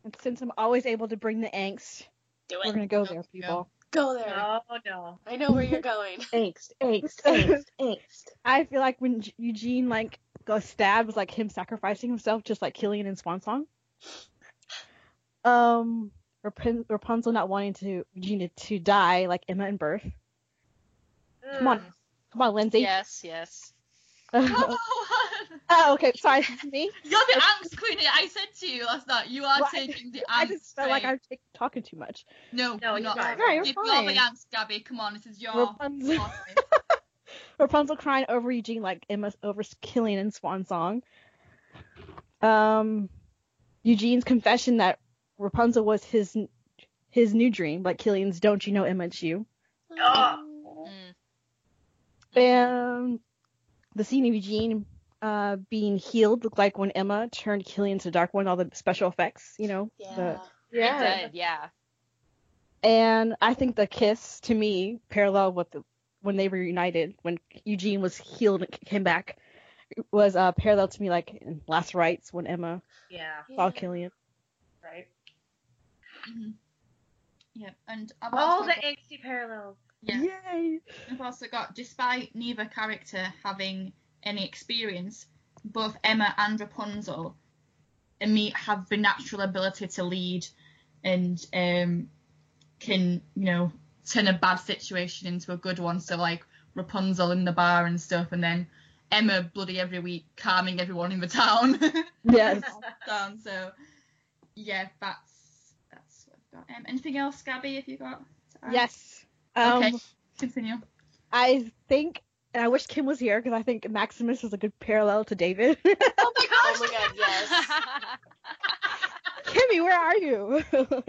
And since I'm always able to bring the angst, Do we're it. gonna go there, people. Go there. No, no. I know where you're going. Angst, angst, angst, angst. I feel like when Eugene like got stabbed was like him sacrificing himself, just like Killian in Swan Song. Rapunzel not wanting Eugene to die like Emma in Birth. Come on, Lindsay. Yes, yes. Come on. Oh, okay. Sorry, it's me. You're the angst queen. I said to you last night, you are Well, taking the angst. I just felt like train. I'm talking too much. No, No, you're you're not. fine. No, you're You're fine. the angst, Gabby. Come on, this is your. Rapunzel. office. Rapunzel crying over Eugene like Emma over Killian in Swan Song. Eugene's confession that Rapunzel was his new dream, like Killian's "Don't you know Emma, it's you." Oh. Mm. And the scene of Eugene being healed looked like when Emma turned Killian to Dark One, all the special effects, Yeah. It did, yeah. And I think the kiss, to me, parallel with when they were reunited, when Eugene was healed and came back, was parallel to me like in Last Rites when Emma Yeah. saw Killian. Right. Mhm. Yeah, and I've All also the got, angsty parallels. yeah, Yay! I've also got, despite neither character having any experience, both Emma and Rapunzel have the natural ability to lead and can, turn a bad situation into a good one. So like Rapunzel in the bar and stuff, and then Emma bloody every week calming everyone in the town. Yes. So yeah, that's what I've got. Anything else, Gabby? Have you got? to add? Yes. Okay. Continue. I think, and I wish Kim was here because I think Maximus is a good parallel to David. Oh my god, yes. Kimmy, where are you?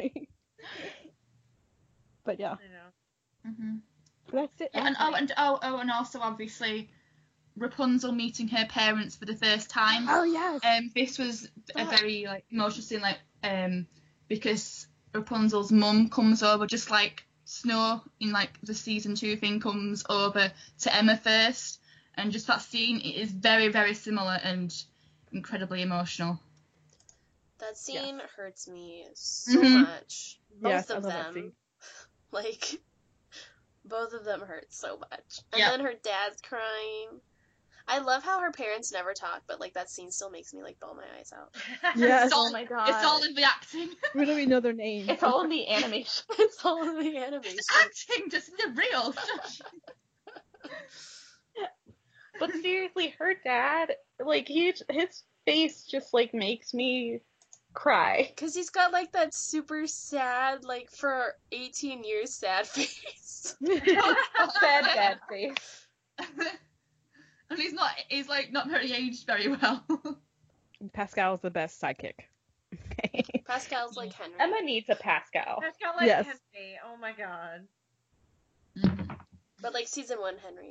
But yeah, I know. Mm-hmm. that's it. Yeah, and also obviously Rapunzel meeting her parents for the first time. Oh yes. This was a very like emotional scene, like because Rapunzel's mum comes over, just like Snow in like the season 2 thing comes over to Emma first, and just that scene, it is very, very similar and incredibly emotional. That scene hurts me so much. Both Yes, I of love that them. scene. Like, both of them hurt so much. And Yeah. then her dad's crying. I love how her parents never talk, but like that scene still makes me like bawl my eyes out. Yes. It's all, Oh my god. It's all in the acting. We don't even know their names. It's all in the animation. It's all in the animation. Acting, just the real. But seriously, her dad, like, his face just, like, makes me cry. Because he's got like that super sad, like for 18 years sad face. Sad face. And he's like not very aged very well. Pascal's the best sidekick. Pascal's like Henry. Emma needs a Pascal. That's got like Yes. Henry. Oh my god. Mm-hmm. But like season 1 Henry.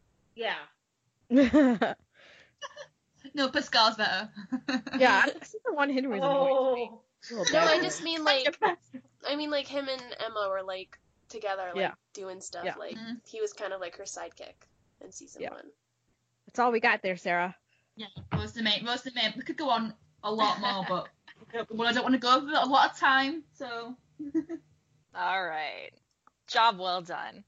Yeah. No, Pascal's better. Yeah, season 1 Henry was annoying. Oh. A little No, bit. I just mean like like him and Emma were like together, like Yeah. doing stuff. Yeah. Like Mhm. he was kind of like her sidekick in season Yeah. 1. That's all we got there, Sarah. Yeah, was the main. We could go on a lot more, but I don't want to go over a lot of time. So All right. Job well done.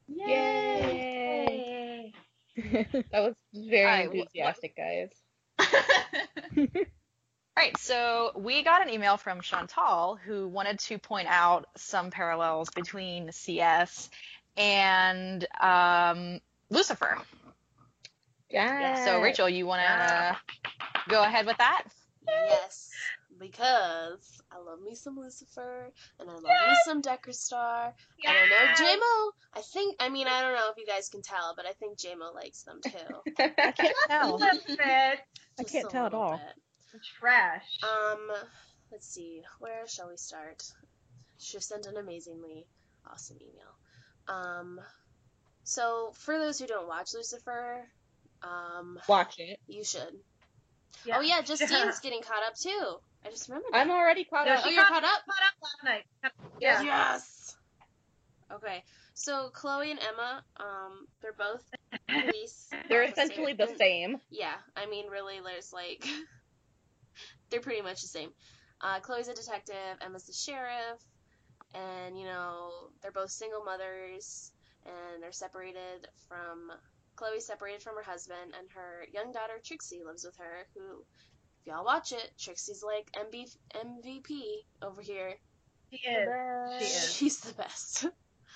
Yay! That was very Alright, enthusiastic, guys. All right, so we got an email from Chantal who wanted to point out some parallels between CS and Lucifer. Yeah. So, Rachel, you want to go ahead with that? Yes, because I love me some Lucifer and I love me some Decker Star. I don't know, J-Mo. I don't know if you guys can tell, but I think J-Mo likes them too. I can't A tell. little bit. I Just can't a tell at little all. bit. Trash. Let's see, where shall we start? She sent an amazingly awesome email. So for those who don't watch Lucifer, Watch it. you should. Yeah. Oh yeah, Justine's getting caught up too. I just remembered. I'm already caught No, up. Oh, she you're caught caught up? Caught up last night. Yeah. Yes. Okay, so Chloe and Emma, they're both police. They're officers. essentially the same. Yeah, I mean, really, there's like, they're pretty much the same. Chloe's a detective, Emma's the sheriff, and, they're both single mothers, and they're separated from... Chloe's separated from her husband, and her young daughter, Trixie, lives with her, who, if y'all watch it, Trixie's like MVP over here. She is. She's the best.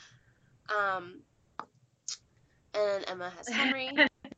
And Emma has Henry.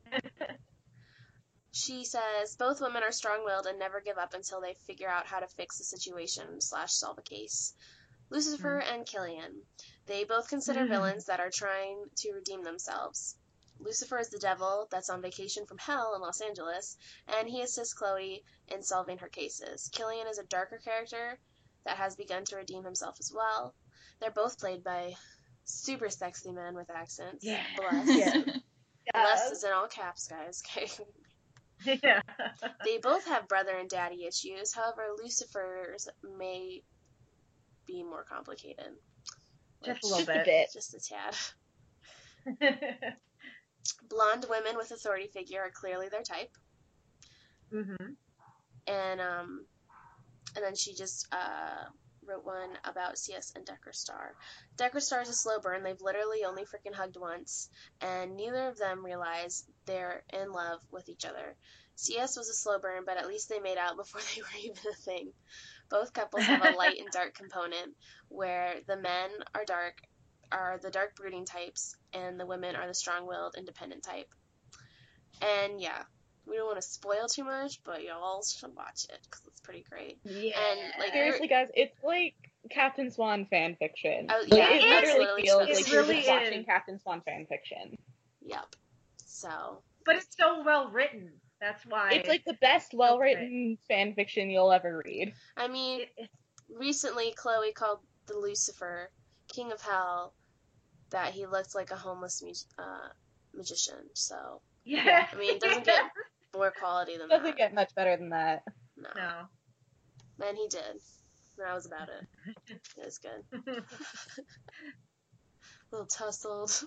She says both women are strong-willed and never give up until they figure out how to fix the situation / solve a case. Lucifer and Killian. They both consider villains that are trying to redeem themselves. Lucifer is the devil that's on vacation from hell in Los Angeles, and he assists Chloe in solving her cases. Killian is a darker character that has begun to redeem himself as well. They're both played by super sexy men with accents. Yeah. Bless. Yes. Bless is in all caps, guys. Okay. Yeah. They both have brother and daddy issues. However, Lucifer's may be more complicated. Just a little Just a bit. bit. Just a tad. Blonde women with authority figure are clearly their type. Mhm. And then she just wrote one about CS and Decker Star. Decker Star is a slow burn. They've literally only freaking hugged once, and neither of them realize they're in love with each other. CS was a slow burn, but at least they made out before they were even a thing. Both couples have a light and dark component, where the men are the dark brooding types, and the women are the strong-willed independent type. And yeah, we don't want to spoil too much, but y'all should watch it because it's pretty great. Yeah. And Seriously, guys, it's like Captain Swan fan fiction. Oh, Like, yeah, it it's literally literally feels just- like it you're really just watching is. Captain Swan fan fiction. Yep. So But it's so well written. That's why. It's like the best well-written fan fiction you'll ever read. I mean, recently Chloe called the Lucifer King of Hell that he looked like a homeless magician. So Yeah. I mean, it doesn't get more quality than Doesn't that. get much better than that. No. No. And he did. And that was about it. It was good. A little tussled.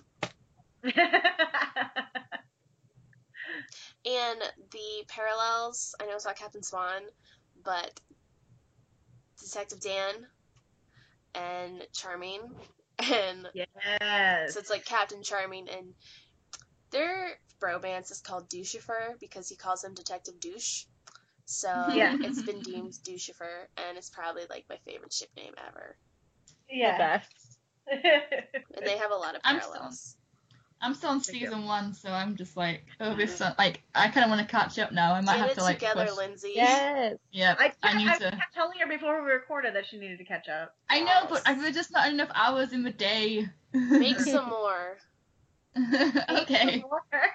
And the parallels, I know it's not Captain Swan, but Detective Dan and Charming, and Yes. so it's like Captain Charming, and their bromance is called Douchifer because he calls him Detective Douche. So Yeah. it's been deemed Douchifer, and it's probably like my favorite ship name ever. The Yeah. best. And they have a lot of I'm parallels. I'm still on Thank you. season 1, so I'm just like, oh, this like I kind of want to catch up now. I might Get have it to like together, push. Lindsay. Yes. Yeah, I I need to. kept telling her before we recorded that she needed to catch up. I know, but there's just not enough hours in the day. Make some more. Okay.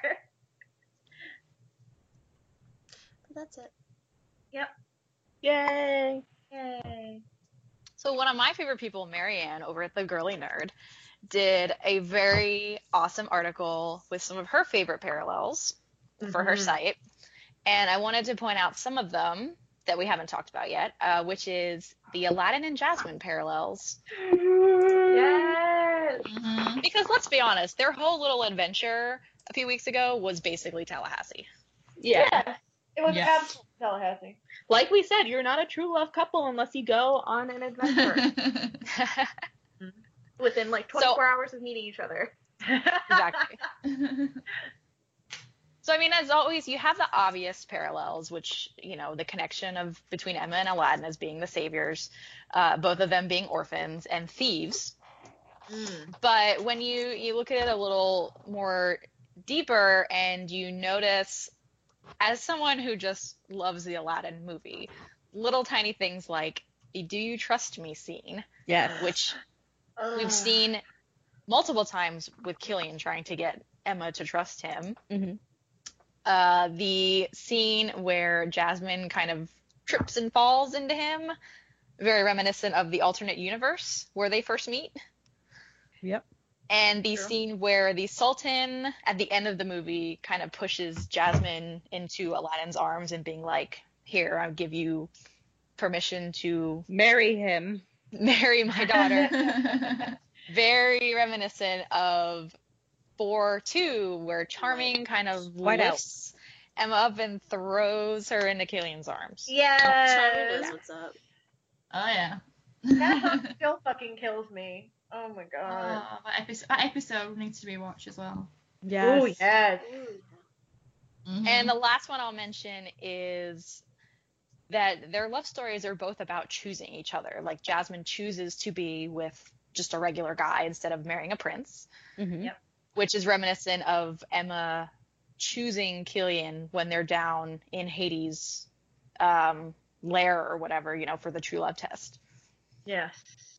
But that's it. Yay. Yay. So one of my favorite people, Marianne, over at the Girly Nerd, did a very awesome article with some of her favorite parallels for her Mhm. site. And I wanted to point out some of them that we haven't talked about yet, which is the Aladdin and Jasmine parallels. Yes. Mhm. Because let's be honest, their whole little adventure a few weeks ago was basically Tallahassee. Yeah. Yes. It was Yeah. absolutely Tallahassee. Like we said, you're not a true love couple unless you go on an adventure within like 24 hours of meeting each other. Exactly. So, I mean, as always, you have the obvious parallels, which, the connection of between Emma and Aladdin as being the saviors, both of them being orphans and thieves. But when you look at it a little more deeper and you notice, as someone who just loves the Aladdin movie, little tiny things like the "Do you trust me" scene, Yes. which we've seen multiple times with Killian trying to get Emma to trust him. Mm-hmm. The scene where Jasmine kind of trips and falls into him, very reminiscent of the alternate universe where they first meet. Yep. And the True. scene where the Sultan, at the end of the movie, kind of pushes Jasmine into Aladdin's arms and being like, here, I'll give you permission to Marry him. marry my daughter. Very reminiscent of 4-2, where Charming kind of White Out. lifts Emma up and throws her into Killian's arms. Charming knows Yes. what's up. Oh yeah. That song still fucking kills me. Oh my god. Oh, that episode needs to be watched as well. Yes. Oh yes. Mhm. And the last one I'll mention is that their love stories are both about choosing each other. Like Jasmine chooses to be with just a regular guy instead of marrying a prince, Mm-hmm. Yep. which is reminiscent of Emma choosing Killian when they're down in Hades' lair or whatever, for the true love test. Yes.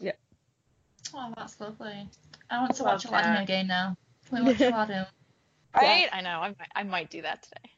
Oh, that's lovely. I want to Love watch Aladdin that. again now. Can we watch Aladdin? Right? I know. I might do that today.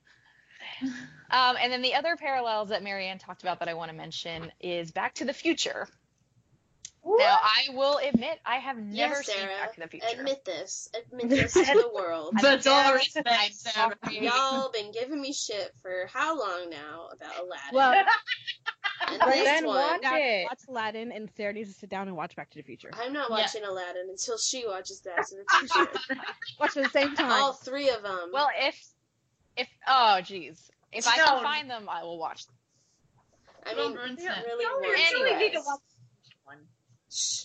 And then the other parallels that Marianne talked about that I want to mention is Back to the Future. Now, I will admit I have never Yes, seen Sarah. Back to the Future. Admit this. Admit this to the world. But all I'm respect, Sarah. sorry. Y'all been giving me shit for how long now about Aladdin? Well, and right, then this one, watch it. watch Aladdin, and Sarah needs to sit down and watch Back to the Future. I'm not Yeah. watching Aladdin until she watches Back to the Future. Watch at the same time. All three of them. Well, if oh geez, if I No. can find them, I will watch them. I Go mean, on, Brunson. really No, you watch really need to Rez. watch each one. Shh.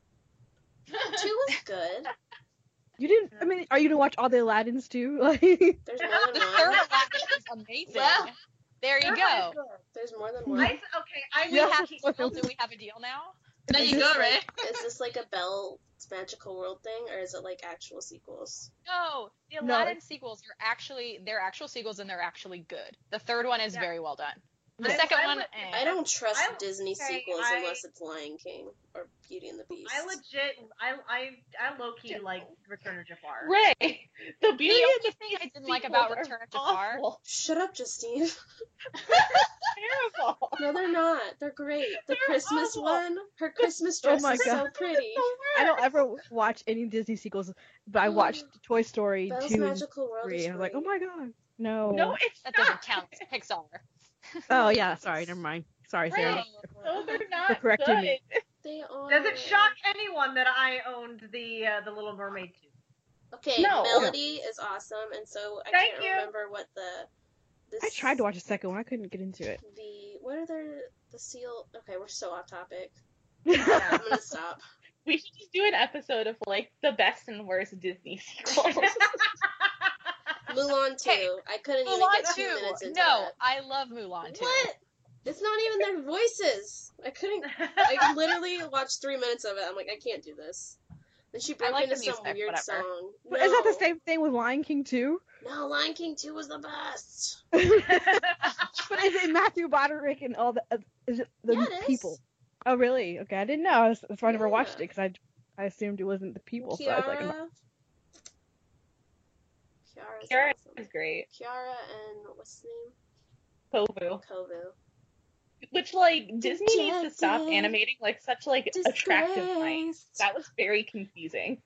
2 was good. You didn't. I mean, are you gonna watch all the Aladdins too? Like, There's more The than third one. Aladdin is amazing. Well, there you Third go. one is good. There's more than I one. okay. I We will have keep. a deal. Do we have a deal now? There Is you this go, Ray. Is this like a Belle's Magical World thing, or is it like actual sequels? No, the No. Aladdin sequels are they're actual sequels and they're actually good. The third one is Yeah. very well done. The I- second I one, would- I don't trust I- Disney okay, sequels I- unless it's Lion King or Beauty and the Beast. I legit. I low key like Return of Jafar. Ray, the beauty The of only the thing I didn't like about sequels Return of are Jafar. awful. Shut up, Justine. Terrible. No, they're not. They're great. The They're Christmas awful. one, her Christmas Oh dress my is God. so pretty. I don't ever watch any Disney sequels, but I watched Toy Story Belle's 2 and Magical World 3. is I was like, oh great. my god, no. No, it's That not. doesn't count. It's Pixar. Oh yeah, sorry, never mind. Sorry, Sarah. Those are not correcting good. me. They are. Does it shock anyone that I owned the Little Mermaid too? Okay, No. Melody is awesome, and so I Thank can't you. remember what this. I tried to watch the second one. I couldn't get into it. What are the seal? Okay, we're so off topic. I'm gonna stop. We should just do an episode of like the best and worst Disney sequels. Mulan 2. Hey, I couldn't even Mulan get 2 2. minutes into No, that. I love Mulan 2. What? It's not even their voices. I couldn't. I literally watched 3 minutes of it. I'm like, I can't do this. Then she broke like into the some music, weird whatever. song. But is that the No. same thing with Lion King too? No, Lion King 2 was the best. But is it Matthew Broderick and all the? Is it the Yeah, it is. people? Oh really? Okay, I didn't know. That's why I never watched Yeah. it because I assumed it wasn't the people. So I was like, Kiara. Kiara's Kiara awesome. is great. Kiara and what's his name? Kovu. Kovu. Which like Disney needs to stop Dejected. animating like such like attractive minds. Disgraced. That was very confusing.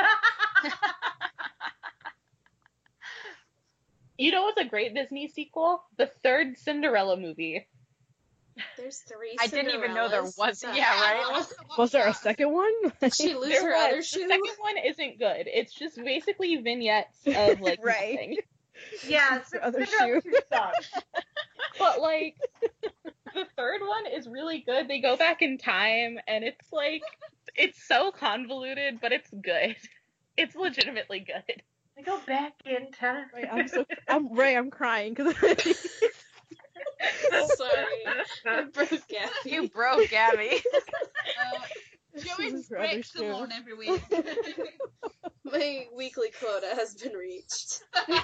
You know what's a great Disney sequel? The third Cinderella movie. There's 3 I didn't even know there Cinderellas. was. The Yeah, right. hell? was there a second one? Did she lose There her was. other The shoe? second one isn't good. It's just basically vignettes of like Right. nothing. Yeah, Your other Cinderella shoe. 2 sucks. But like the third one is really good. They go back in time and it's like it's so convoluted, but it's good. It's legitimately good. I go back in time. Right, I'm crying because Sorry. I broke Gabby. You broke Gabby. Joey's Her other breaks come shoe. on every week. My weekly quota has been reached.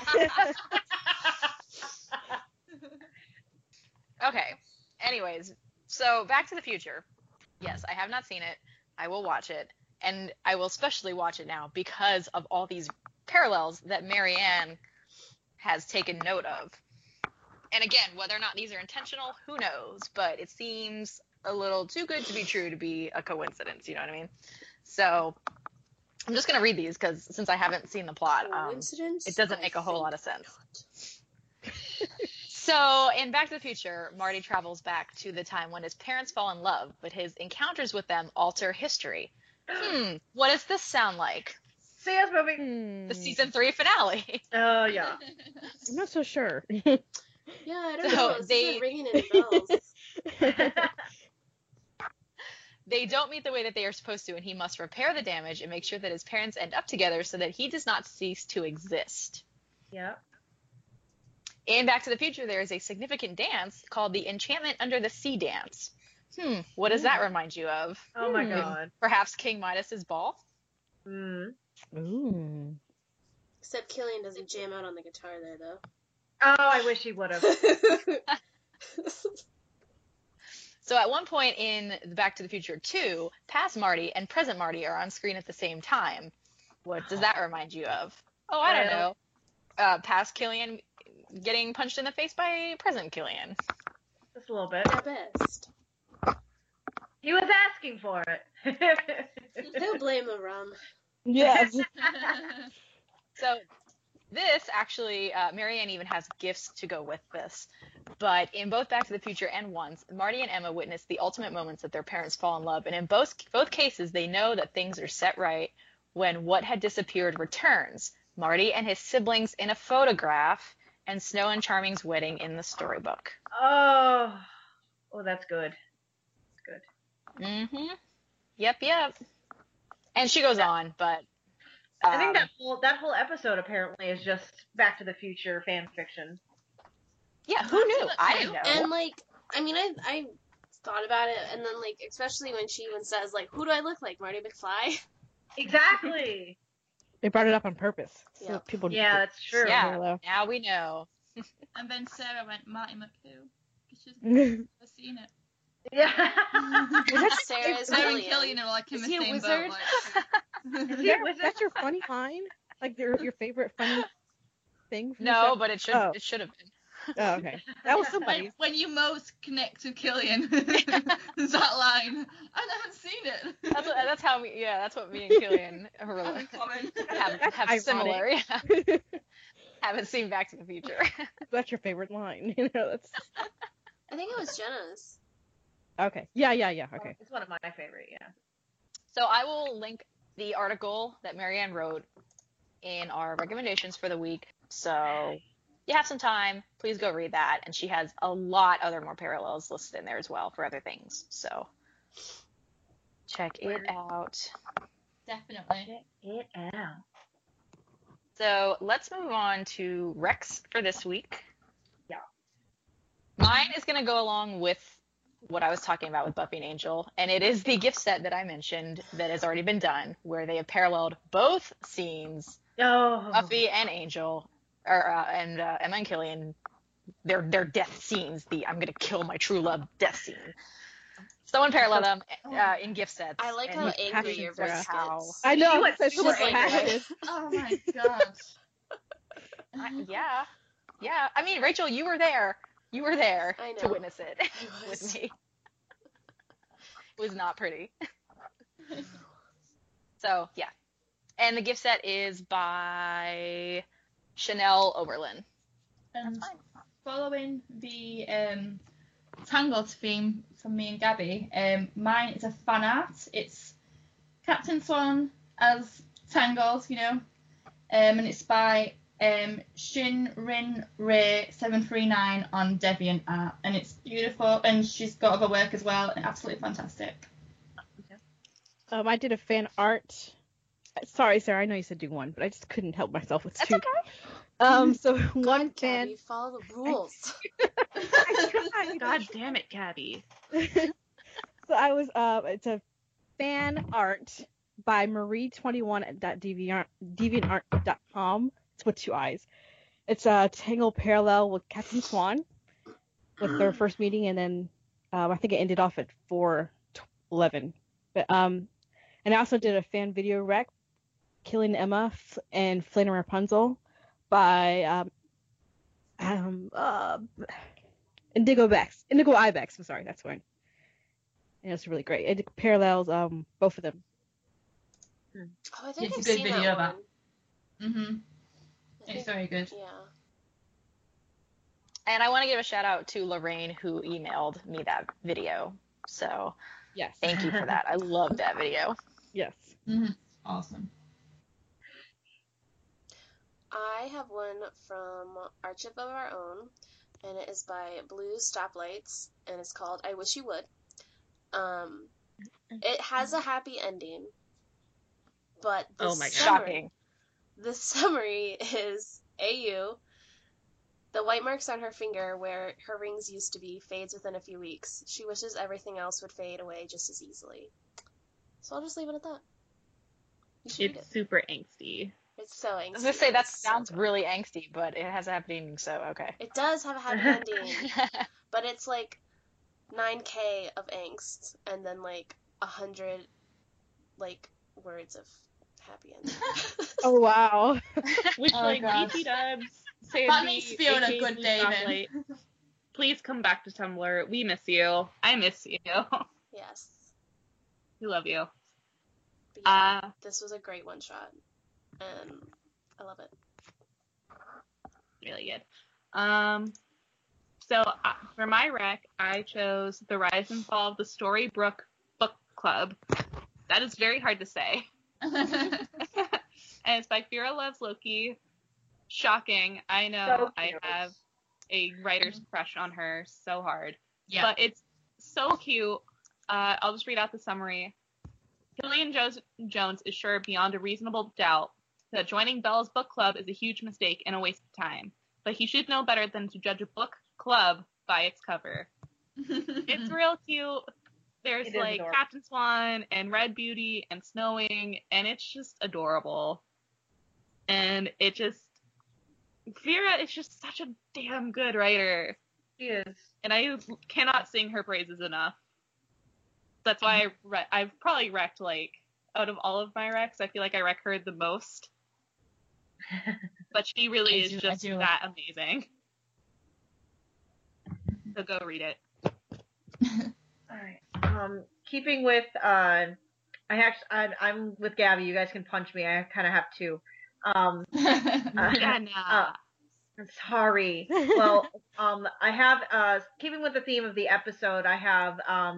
Okay. Anyways, so Back to the Future. Yes, I have not seen it. I will watch it, and I will especially watch it now because of all these parallels that Marianne has taken note of. And again, whether or not these are intentional, who knows? But it seems a little too good to be true to be a coincidence. You know what I mean? So I'm just gonna read these because since I haven't seen the plot, Coincidence? it doesn't I make a whole think lot of sense. not. So, in Back to the Future, Marty travels back to the time when his parents fall in love, but his encounters with them alter history. What does this sound like? See us moving. The season 3 finale. Oh yeah. I'm not so sure. Yeah, I don't So know. This they- isn't ringing any bells. They don't meet the way that they are supposed to, and he must repair the damage and make sure that his parents end up together so that he does not cease to exist. Yeah. In Back to the Future, there is a significant dance called the Enchantment Under the Sea Dance. What does that remind you of? Oh my god. Perhaps King Midas's ball? Mm. Ooh. Except Killian doesn't jam out on the guitar there, though. Oh, I wish he would have. So at one point in Back to the Future 2, past Marty and present Marty are on screen at the same time. What does that remind you of? Oh, I don't know. Past Killian getting punched in the face by present Killian. Just a little bit. The best. He was asking for it. Don't blame the rum. Yes. So this actually, Marianne even has gifts to go with this. But in both Back to the Future and Once, Marty and Emma witness the ultimate moments that their parents fall in love. And in both cases, they know that things are set right when what had disappeared returns. Marty and his siblings in a photograph, and Snow and Charming's wedding in the storybook. Oh, that's good. That's good. Mm-hmm. Yep. And she goes on, but I think that whole episode apparently is just Back to the Future fan fiction. Yeah, who knew? I didn't know. And like, I mean, I thought about it, and then like, especially when she even says like, "Who do I look like, Marty McFly?" Exactly. They brought it up on purpose. So Yeah. people Yeah, that's true. Yeah, now we know. And then Sarah went, Marty McWho? Because she's never seen it. Yeah. Sarah's Sarah and Killian. Killian are like in Is the he a same wizard? boat. Is he a wizard? That's your funny line? Like your favorite funny thing from the No, show? but it should Oh. it should have been. Oh, okay. That was somebody. When you most connect to Killian, there's that line. I haven't seen it. That's what me and Killian Have in common. have ironic. similar. Yeah. Haven't seen Back to the Future. That's your favorite line. You know, that's I think it was Jenna's. okay. Yeah. Okay. It's one of my favorite, yeah. So I will link the article that Marianne wrote in our recommendations for the week. So you have some time, please go read that. And she has a lot more parallels listed in there as well for other things. So check it out. Definitely. It out. So let's move on to Rex for this week. Yeah. Mine is going to go along with what I was talking about with Buffy and Angel, and it is the gift set that I mentioned that has already been done, where they have paralleled both scenes, Oh. Buffy and Angel, and Emma and Killian, their death scenes, the I'm going to kill my true love death scene. Someone paralleled them in gift sets. I like and how you- angry your voice how- gets. I know. She was That's super so passionate. Oh my god. Yeah. I mean, Rachel, you were there. You were there I to know. witness it I was. with me. It was not pretty. So, yeah. And the gift set is by Chanel Oberlin. And That's fine. following the Tangled theme from me and Gabby, mine is a fan art. It's Captain Swan as Tangled, and it's by Shin Rin Ray 739 on DeviantArt, and it's beautiful, and she's got other work as well, and absolutely fantastic. I did a fan art. Sorry, Sarah. I know you said do one, but I just couldn't help myself with That's two. okay. So one God, fan. Gabby, follow the rules. God damn it, Gabby. So I was it's a fan art by Marie21.deviantart.com. It's with 2 eyes. It's a Tangled parallel with Captain Swan with their first meeting, and then I think it ended off at 4:11. But and I also did a fan video rec, Killing Emma and Flynn and Rapunzel by Indigo Ibex. I'm sorry, that's one. And it's really great. It parallels both of them. Oh, I think It's a I've good seen video that of that. one. Mm-hmm. I It's think- very good. Yeah. And I want to give a shout out to Lorraine, who emailed me that video. So Yes. thank you for that. I love that video. Yes. Mm-hmm. Awesome. I have one from Archive of Our Own, and it is by Blue Stoplights, and it's called I Wish You Would. It has a happy ending, but the Oh my God. Shocking. The summary is AU. The white marks on her finger where her rings used to be fades within a few weeks. She wishes everything else would fade away just as easily. So I'll just leave it at that. You should read It's it. super angsty. It's so angsty. I was gonna say that It's so sounds good. really angsty, but it has a happy ending, so okay. It does have a happy ending, but it's like 9K of angst and then like 100 like words of happy ending. Oh wow. Which, Oh, like, gosh. BT Dubs, Sandy, That makes me feel a aka good Blue day, then. Chocolate, please come back to Tumblr. We miss you. I miss you. Yes. We love you. But yeah, this was a great one shot. And I love it. Really good. So for my rec, I chose The Rise and Fall of the Storybrooke Book Club. That is very hard to say. And it's by Fira Loves Loki. Shocking. I know. So I cute. have a writer's crush on her so hard. Yeah. But it's so cute. I'll just read out the summary. Killian Jones is sure beyond a reasonable doubt that joining Bella's book club is a huge mistake and a waste of time. But he should know better than to judge a book club by its cover. It's real cute. There's It is like adorable. Captain Swan and Red Beauty and Snowing, and it's just adorable. And it just, Vera is just such a damn good writer. She is. And I cannot sing her praises enough. That's why I've probably wrecked, like, out of all of my wrecks, I feel like I wreck her the most. But she really is just that amazing. So go read it. All right. Keeping with I'm with Gabby. You guys can punch me. I kind of have to. Jenna. I'm sorry. Well, I have keeping with the theme of the episode. I have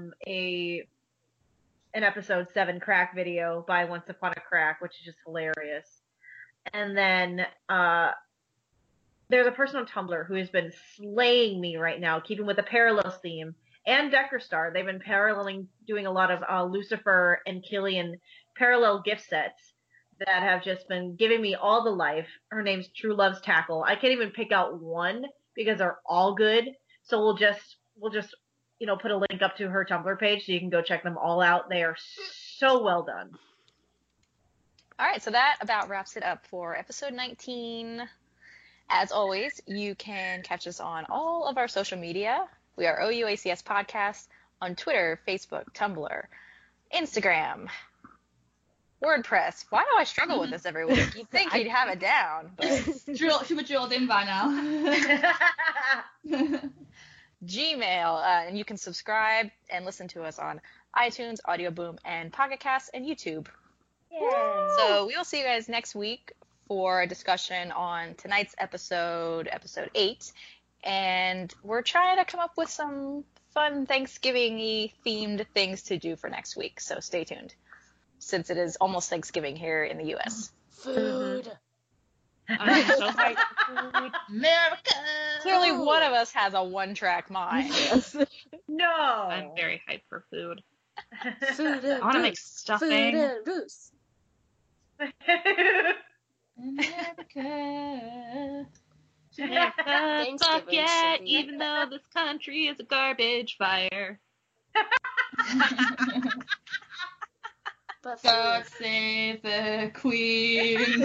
an episode 7 crack video by Once Upon a Crack, which is just hilarious. And then there's a person on Tumblr who has been slaying me right now, keeping with the Parallels theme, and Decker Star. They've been paralleling, doing a lot of Lucifer and Killian parallel gift sets that have just been giving me all the life. Her name's True Love's Tackle. I can't even pick out one because they're all good. So we'll just put a link up to her Tumblr page so you can go check them all out. They are so well done. All right, so that about wraps it up for episode 19. As always, you can catch us on all of our social media. We are OUACS Podcast on Twitter, Facebook, Tumblr, Instagram, WordPress. Why do I struggle with this every week? You'd think you'd have it down. But Should be drilled in by now. Gmail, and you can subscribe and listen to us on iTunes, Audio Boom, and Pocket Cast, and YouTube. So we will see you guys next week for a discussion on tonight's episode 8. And we're trying to come up with some fun Thanksgiving-y themed things to do for next week. So stay tuned, since it is almost Thanksgiving here in the U.S. Food. I'm so hyped for food. America. Clearly one of us has a one-track mind. No. I'm very hyped for food. Food and I want to make booze. stuffing. Food and booze. America. America, fuck Thanksgiving yeah, should be- even though this country is a garbage fire. But God food. save the Queen.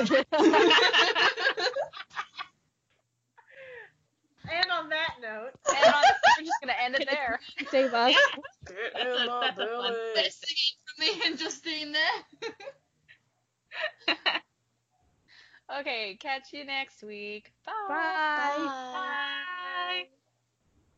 And on that note, And we're just going to end it there. Save us. Get That's in a my fun belly. Best singing for me and Justine there. Okay, catch you next week. Bye. Bye. Bye.